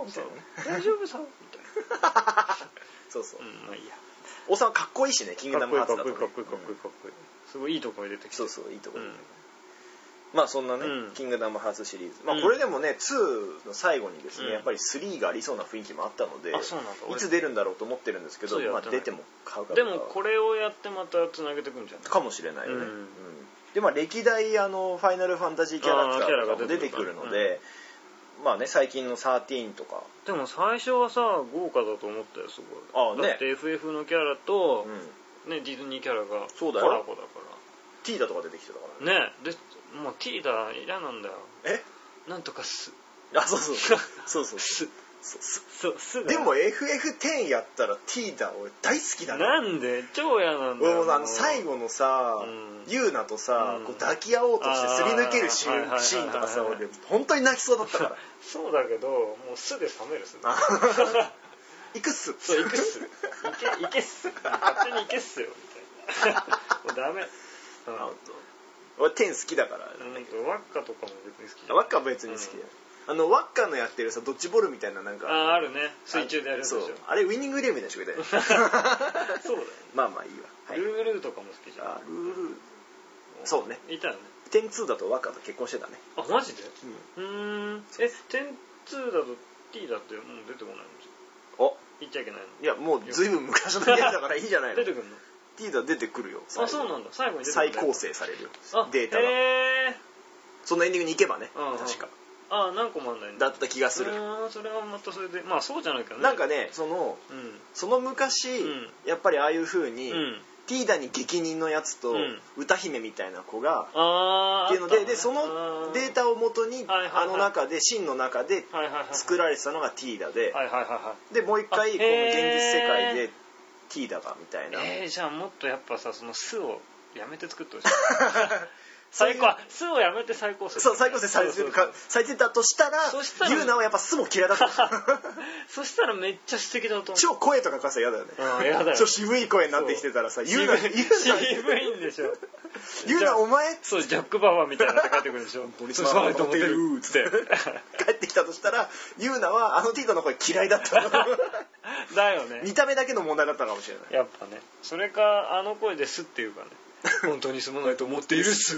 よみたいなね大丈夫さみたいなそうそう、 うん、まあいいや。 王さんかっこいいしね、キングダムハーツだと、ね、 かっこいいかっこいいかっこいいかっこいい、すごいいいところに出てきて、 そうそういいところに、 うん、 まあそんなね、 うん、 キングダムハーツシリーズ、まあこれでもね、ツーの最後にですね、 うん、 やっぱりスリーがありそうな雰囲気もあったので、 あ、そうなんだ、 いつ出るんだろうと思ってるんですけど、まあ出ても買うかでもこれをやってまたつなげてくんじゃないかもしれないよね、 うんうん、でまあ歴代あのファイナルファンタジーキャラクターとかも出てくるので、うん、まあね最近のサーティーンとかでも最初はさ豪華だと思ったよすごい。あ、ね、だって エフエフ のキャラと、うん、ね、ディズニーキャラがコラボだから。 ティーダとか出てきてたからね。ねでもうティーダ嫌なんだよ。 えなんとかすあそうそうそうそうそうすそうすでも エフエフテン やったらティーダ俺大好きだね。 なんで超嫌なんだよ。 俺もあの最後のさ、うん、ユーナとさ、うん、こう抱き合おうとしてすり抜けるシーン、シーンとかさ俺本当に泣きそうだったからそうだけどもうすで冷めるす行くっすそう行くっす行け行けっす勝手に行けっすよみたいなもうダメ、うん、 俺テン好きだから、 ね、ワッカとかも別に好きじゃん。ワッカは別に好きだよ、うん、あのワッカのやってるさドッジボールみたいななんかああるね水中でやるやつでしょ。 あれウィニングゲームみたいな人みたいなそうだよ、ね、 まあまあいいわ、 はい、ルールとかも好きじゃん。 あルールそうねいたよね。 テンツーだとワッカと結婚してたね。 あマジで。うんうんえテンツーだと T だってもう出てこないの。 お言っちゃいけないの。 いやもうずいぶん昔のゲームだからいいじゃないの出てくるの。 ティーダ出てくるよ。 あそうなんだ最後に出てくる再構成されるよデータが。 へそのエンディングに行けばね、 うんうん、 確かああ何個もあんないんだった気がする。 あそれはまたそれでまあそうじゃないけどね。 なんかねその、うん、その昔、うん、やっぱりああいう風に、うん、ティーダに激人のやつと、うん、歌姫みたいな子があっていうので、でそのデータを元に、はいはいはい、あの中で真の中で作られてたのがティーダで、 はいはいはいはい、 でもう一回この現実世界でティーダがみたいな。 えー、じゃあもっとやっぱさその巣をやめて作ってほしい最高巣をやめて再構成そう再構成されてるかされてたとしたらユーナはやっぱ巣も嫌いだったそしたらめっちゃ素敵だと思う。 超声とかかしたら嫌だよね。 あ嫌だよ。 超渋い声になってきてたらさユーナ渋いんでしょユーナお前そうジャック・ババアみたいなの帰ってくるでしょポリスマンが乗ってるっつって帰ってきたとしたらユーナはあのティーダの声嫌いだっただよね。 見た目だけの問題だったかもしれない。 やっぱねそれかあの声ですっていうかね本当にすまないと思っているっす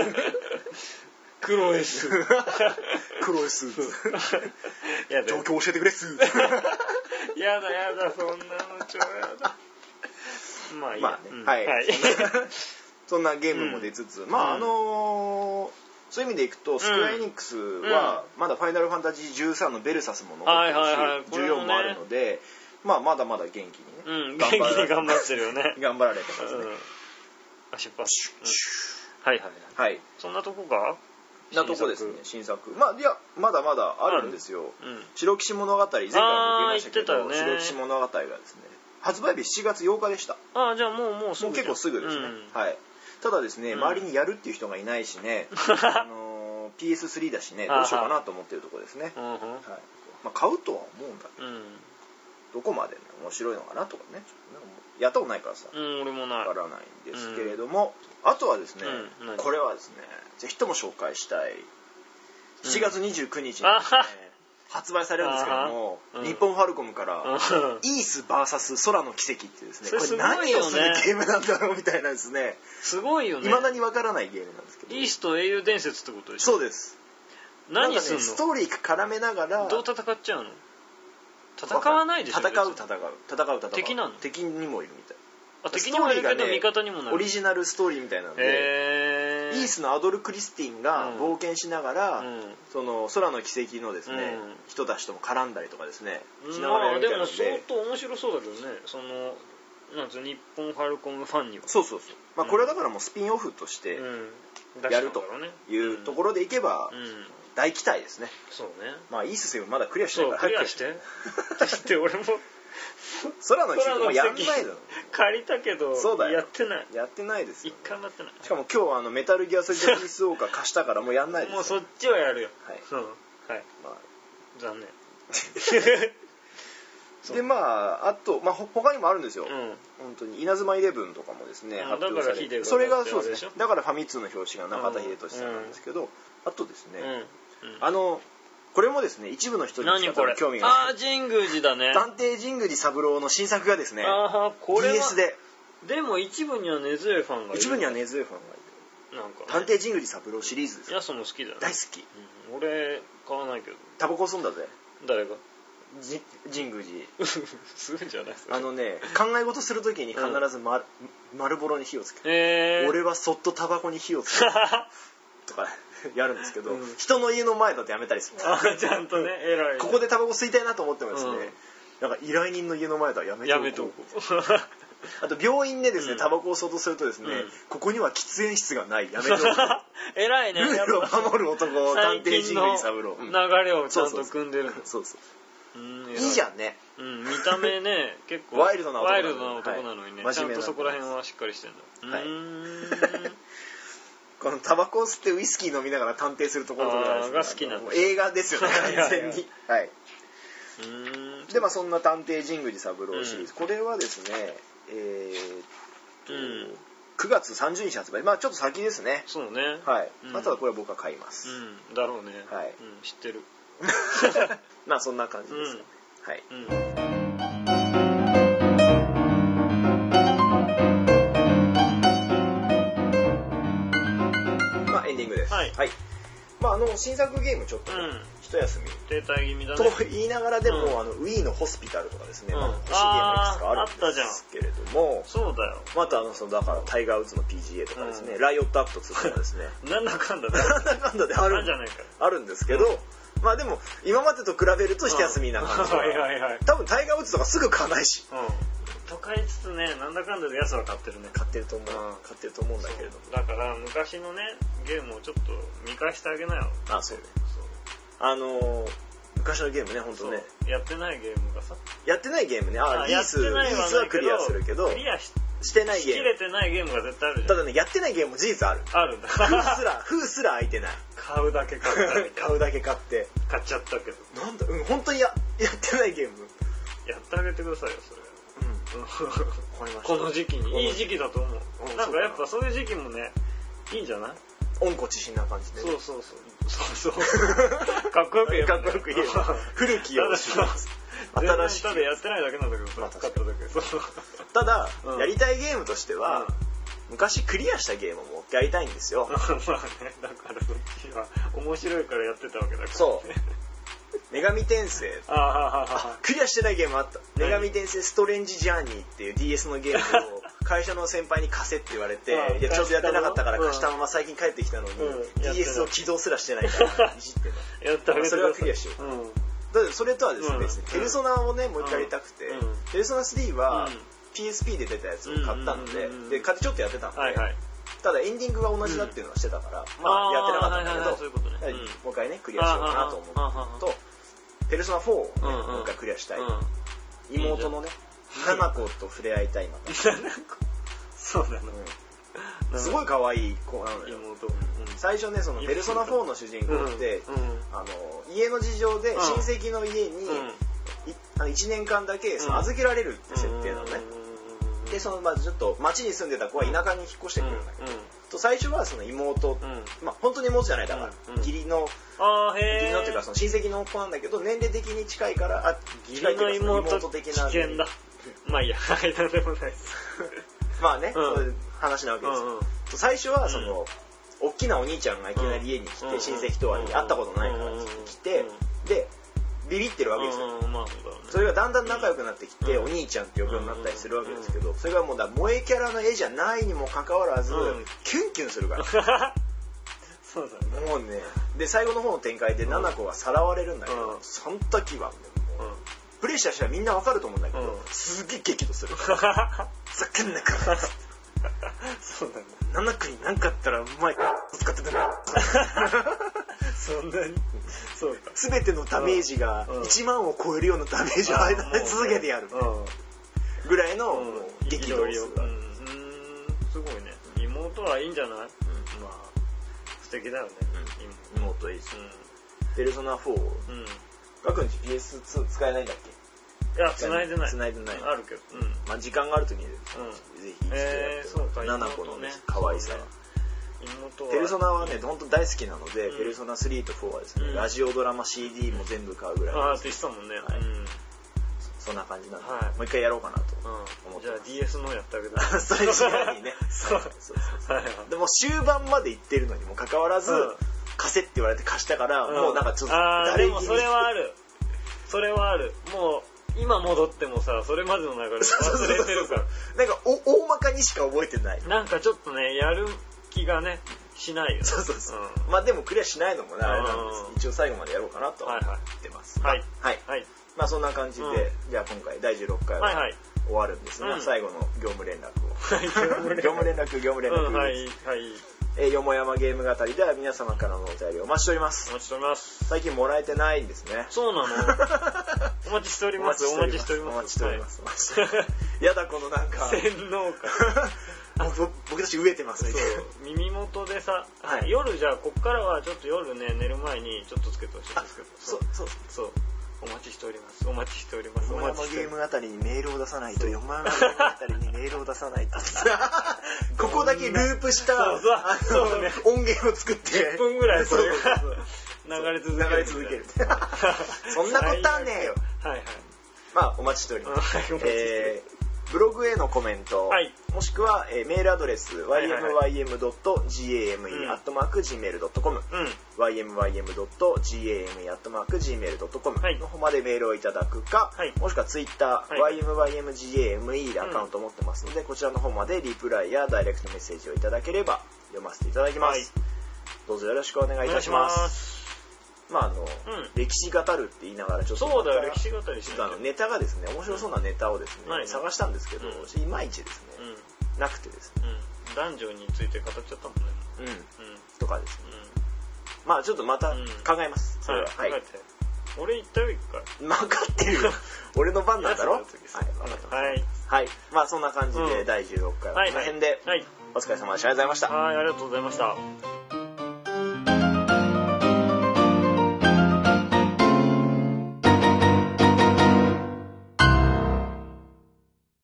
黒エス黒エス状況教えてくれっすやだやだそんなの超やだまあいいや、まあねうん、 はい、はい、そんなゲームも出つつ、うん、まああのー、そういう意味でいくとスクエアエニックスはまだファイナルファンタジーじゅうさんのベルサスも残ってるし、はいはいはい、じゅうよんもあるので、まあまだまだ元気にね、 うん、元気に頑張ってるよね頑張られてますね、うんあ出発、うん、はいはいはい、 そんなとこかなとこですね新作。まあいやまだまだあるんですよ、うん、白騎士物語前回も言いましたけど、ね、白騎士物語がですね発売日しちがつようかでした。 あじゃあもうもうすぐもう結構すぐですね、うん、はい。ただですね、うん、周りにやるっていう人がいないしねあのー、ピーエススリー だしねどうしようかなと思ってるところですね、はい、まあ、買うとは思うんだけど、うん、どこまで、ね、面白いのかなとかねやったことないからさ、 うん、俺もないわからないんですけれども、うん、あとはですね、うん、これはですねぜひとも紹介したいしちがつにじゅうくにちにですね、うん、発売されるんですけども、うん、日本ファルコムから、うん、イース ブイエス 空の奇跡っていうですね、これ何をするゲームなんだろうみたいなですねすごいよね未だにわからないゲームなんですけど、 イースと英雄伝説ってことでしょ。 そうです。 何すんの、ね、 ストーリー絡めながらどう戦っちゃうの。戦わないでしょ。 戦う戦う戦う戦う敵なの。 敵にもいるみたい。 あ敵にもいるけど味方にもなる。 オリジナルストーリーみたいなんで、イースのアドル・クリスティンが冒険しながら、うん、その空の奇跡のですね、うん、人たちとも絡んだりとかですねしながらやるみたいなので、 まあ、でも相当面白そうだけどね、そのなんつう日本ファルコムファンには。 そうそうそう、まあ、これはだからもうスピンオフとしてやるというところでいけば、うんうん、大期待ですね。 そうね。 まあイースセブンまだクリアしてないからクリアしてだって俺も空の奇跡もやんないの。 借りたけどそうだよやってないやってないですよ、 ね、一回もやってない。 しかも今日あのメタルギアソリッドピースウォーカー貸したからもうやんないです。 もうそっちはやるよ。 はい、 そうはい、まあ、残念でまああと、まあ、他にもあるんですよ、うん、本当に稲妻イレブンとかもですね、うん、発表されて、それがそうですね、だからファミ通の表紙が中田秀俊さんなんですけど、うん、あとですね、うんうん、あのこれもですね一部の人に何これ興味があある。あー神宮寺だね。 探偵神宮寺三郎の新作がですね、 あこれはディーエス で。 でも一部には根強いファンがいる。 一部には根強いファンがいる。 なんか、ね、 探偵神宮寺三郎シリーズです。 やすも好きだよ、ね、 大好き、 うん、俺買わないけど。 タバコ吸うんだぜ。 誰がじ神宮寺するんじゃないあのね考え事するときに必ず丸、うん、丸ボロに火をつける、 えー、 俺はそっとタバコに火をつけるとかやるんですけど、うん、人の家の前だとやめたりする。 あちゃんとね偉い。 ここでタバコ吸いたいなと思ってもですね、 うん、 なんか依頼人の家の前だとやめておこう。 やめておこうあと病院でですね、 うん、 タバコを吸おうとするとですね、うん、ここには喫煙室がないやめておこう。 偉いね。 ルールを守る男探偵神宮寺三郎。 流れをちゃんと組んでる。 そうそう。 うんいいじゃんね。 うん、見た目ね結構ワイルドな男ワイルドな男なのにね、はい、ちゃんとそこら辺はしっかりしてるんだ。はい、うーんこのタバコを吸ってウイスキー飲みながら探偵するところとかですね、 が好きなんだ。 映画ですよね完全に。はい。 うーんでまあそんな探偵神宮寺三郎シリーズ、うん、これはですねえー、っと、うん、くがつさんじゅうにち発売。まあちょっと先ですね。 そうね。 はい。 うん、 まあ、ただこれは僕は買います。 うん、だろうね。 はい。 うん、知ってる。 まあそんな感じです、ね。 うんはい、うん、まあエンディングです。はい。はい、まああの新作ゲームちょっと、ねうん、一休み停滞気味だねと言いながらでも、うん、あの Wii のホスピタルとかですね、うんまあ、欲しいゲームいくつかあるんですけれども、 そうだよ。 またあのそのだからタイガーウッズの ピージーエー とかですね、うん、ライオットアクトツーとかですね、 なんだかんだでなんだかんだであるんじゃないかあるんですけど。うんまあでも今までと比べると一休みな感じ、 うん、はいはいはい多分タイガーウッズとかすぐ買わないし、 うん、とか言いつつねなんだかんだで安は買ってるね買ってると思う、うん、買ってると思うんだけれどもだから昔のねゲームをちょっと見返してあげなよ。 あそうねそうあのー、昔のゲームね本当ねやってないゲームがさやってないゲームねあリースリースはクリアするけどクリアししてないゲーム切れてないゲームが絶対あるじゃん。 ただねやってないゲームも事実あるあるんだ封すら封すら開いてない買うだけ買った買うだけ買って買っちゃったけどなんだうん本当にややってないゲームやってあげてくださいよそれうんこの時期にいい時期だと思う、うん、なんかやっぱそういう時期もねいいんじゃない温故知新な感じで、 ね、そうそうそうそうそうかっこよく言えば、ね、 かっこよく言えば古きをします新しいただやってないだけなんだけどさ、まあ、買っただけただ、うん、やりたいゲームとしては、 うん、 昔クリアしたゲームをもうやりたいんですよまあねだからそっちは面白いからやってたわけだから、ね、 そう女神転生あクリアしてないゲームあった女神転生ストレンジジャーニーっていう ディーエス のゲームを会社の先輩に貸せって言われていやちょっとやってなかったから貸したまま最近帰ってきたのに、うん、ディーエス を起動すらしてないからいじってやったそれはクリアしよう、うんだそれとはですね、うん、ペルソナをねもう一回やりたくて、うん、ペルソナスリーは ピーエスピー で出たやつを買ったので、うん、で買ってちょっとやってたんで、はいはい、ただエンディングが同じだっていうのはしてたから、うん、まあやってなかったんだけど、はいはいね、もう一回ねクリアしようかなと思うとペルソナフォーをね、うん、もう一回クリアしたい、うん、妹のねナナコと触れ合いたいまたそうなの、 うん、すごい可愛い子なのよ妹、うん、最初ねそのペルソナフォーの主人公って、うんうん、あの家の事情で親戚の家に、うん、いちねんかんだけその預けられるって設定なのね、うん、でそのまずちょっと町に住んでた子は田舎に引っ越してくるんだけど、うん、と最初はその妹、うん、まあ本当に妹じゃないだから、うん、義理のあへ義理のっていうかその親戚の子なんだけど年齢的に近いからあ義理の妹的な危険だまあいいやはいなんでもないですまあね、うん、そういう話なわけですよ、うんうん、最初はその、うん大きなお兄ちゃんがいきなり家に来て、うん、親戚とは会ったことないから来て、うん、でビビってるわけですよ、うんまあそうだね、それがだんだん仲良くなってきて、うん、お兄ちゃんって呼ぶようになったりするわけですけど、それがもうだ萌えキャラの絵じゃないにもかかわらず、うん、キュンキュンするからそうだねもうねで最後の方の展開でナナコがさらわれるんだけど、うん、その時はもう、うん、プレイした人はみんなわかると思うんだけど、うん、すげえ激怒するざけんなからそうだねナナコに何かあったらうまい使ってくれそんなにそうか全てのダメージがいちまんを超えるようなダメージを与え続けてやるぐらいの激動数がすごいね妹はいいんじゃない、うん、まあ素敵だよね、 うん、妹いいです、うん、ペルソナフォー、うん、ガクンち ピーエスツー 使えないんだっけいや繋いでない繋いでないあるけど、うん、 まあ時間がある時に、うん、ぜひ一度やってナナコのね可愛さ妹はペルソナはね本当大好きなので、 うん、 ペルソナスリーとフォーはですね、うん、ラジオドラマ シーディー も全部買うぐらい、ね、 ああって言ってたもんね、はい、うん、 そんな感じなんで、 はい、 もう一回やろうかなと思って、 うん、じゃあ ディーエス のやってあげてそれ時代にねそうそうそうそう、はい、でも終盤まで行ってるのにもかかわらず、うん、貸せって言われて貸したから、うん、もうなんかちょっと誰にでもそれはあるそれはあるもう今戻ってもさそれまでの流れ忘れてるからなんかお大まかにしか覚えてないなんかちょっとねやる気がねしないよねそうそうそう、うん、まあでもクリアしないのもねあれなんです一応最後までやろうかなと思ってますはいはい、はい、まあそんな感じで、うん、じゃあ今回だいじゅうろっかいは終わるんですが、はいはい、最後の業務連絡を業務連絡業務連絡、 うん、はいはいえー、よもやまゲーム語りでは皆様からのお便りをお待ちしておりますお待ちしております最近もらえてないんですねそうなのお待ちしておりますお待ちしておりますお待ちしておりますやだこのなんか洗脳感僕たち飢えてますね耳元でさ、はい、夜じゃあこっからはちょっと夜ね寝る前にちょっとつけてほしいんですけどそうそうそうお待ちしておりますお待ちしておりますよもやまゲームあたりにメールを出さないとよもやまゲームあたりにメールを出さないとここだけループしたそうそう、ね、 音源を作ってじゅっぷんぐらいそれが流れ続ける流れ続けるそんなことはねえよはいはいまあお待ちしております、えーブログへのコメント、はい、もしくは、えー、メールアドレス ワイエムワイエムドットジーエーエムイーアットマークジーメールドットコム ワイエムワイエムドットジーエーエムイーアットマークジーメールドットコム の方までメールをいただくか、はい、もしくはツイッター ワイエムワイエムジーエーエムイー でアカウントを持ってますので、うん、こちらの方までリプライやダイレクトメッセージをいただければ読ませていただきます、はい、どうぞよろしくお願いいたしますまああの、うん、歴史語るって言いながらちょっとそうだよ歴史語りしてあのネタがですね面白そうなネタをですね、うん、探したんですけど、うん、いまいちですね、うん、なくてですね、 うん、男女について語っちゃったもんねうん、うん、とかですね、うん、まあちょっとまた考えます、うん、それは、 はい、はい、俺言ったよ一回分かってるよ俺の番なんだろはい、 はい、 はい、まあそんな感じでだいじゅうろっかいはこの辺で、はい、お疲れ様でしたありがとうございましたはいありがとうございました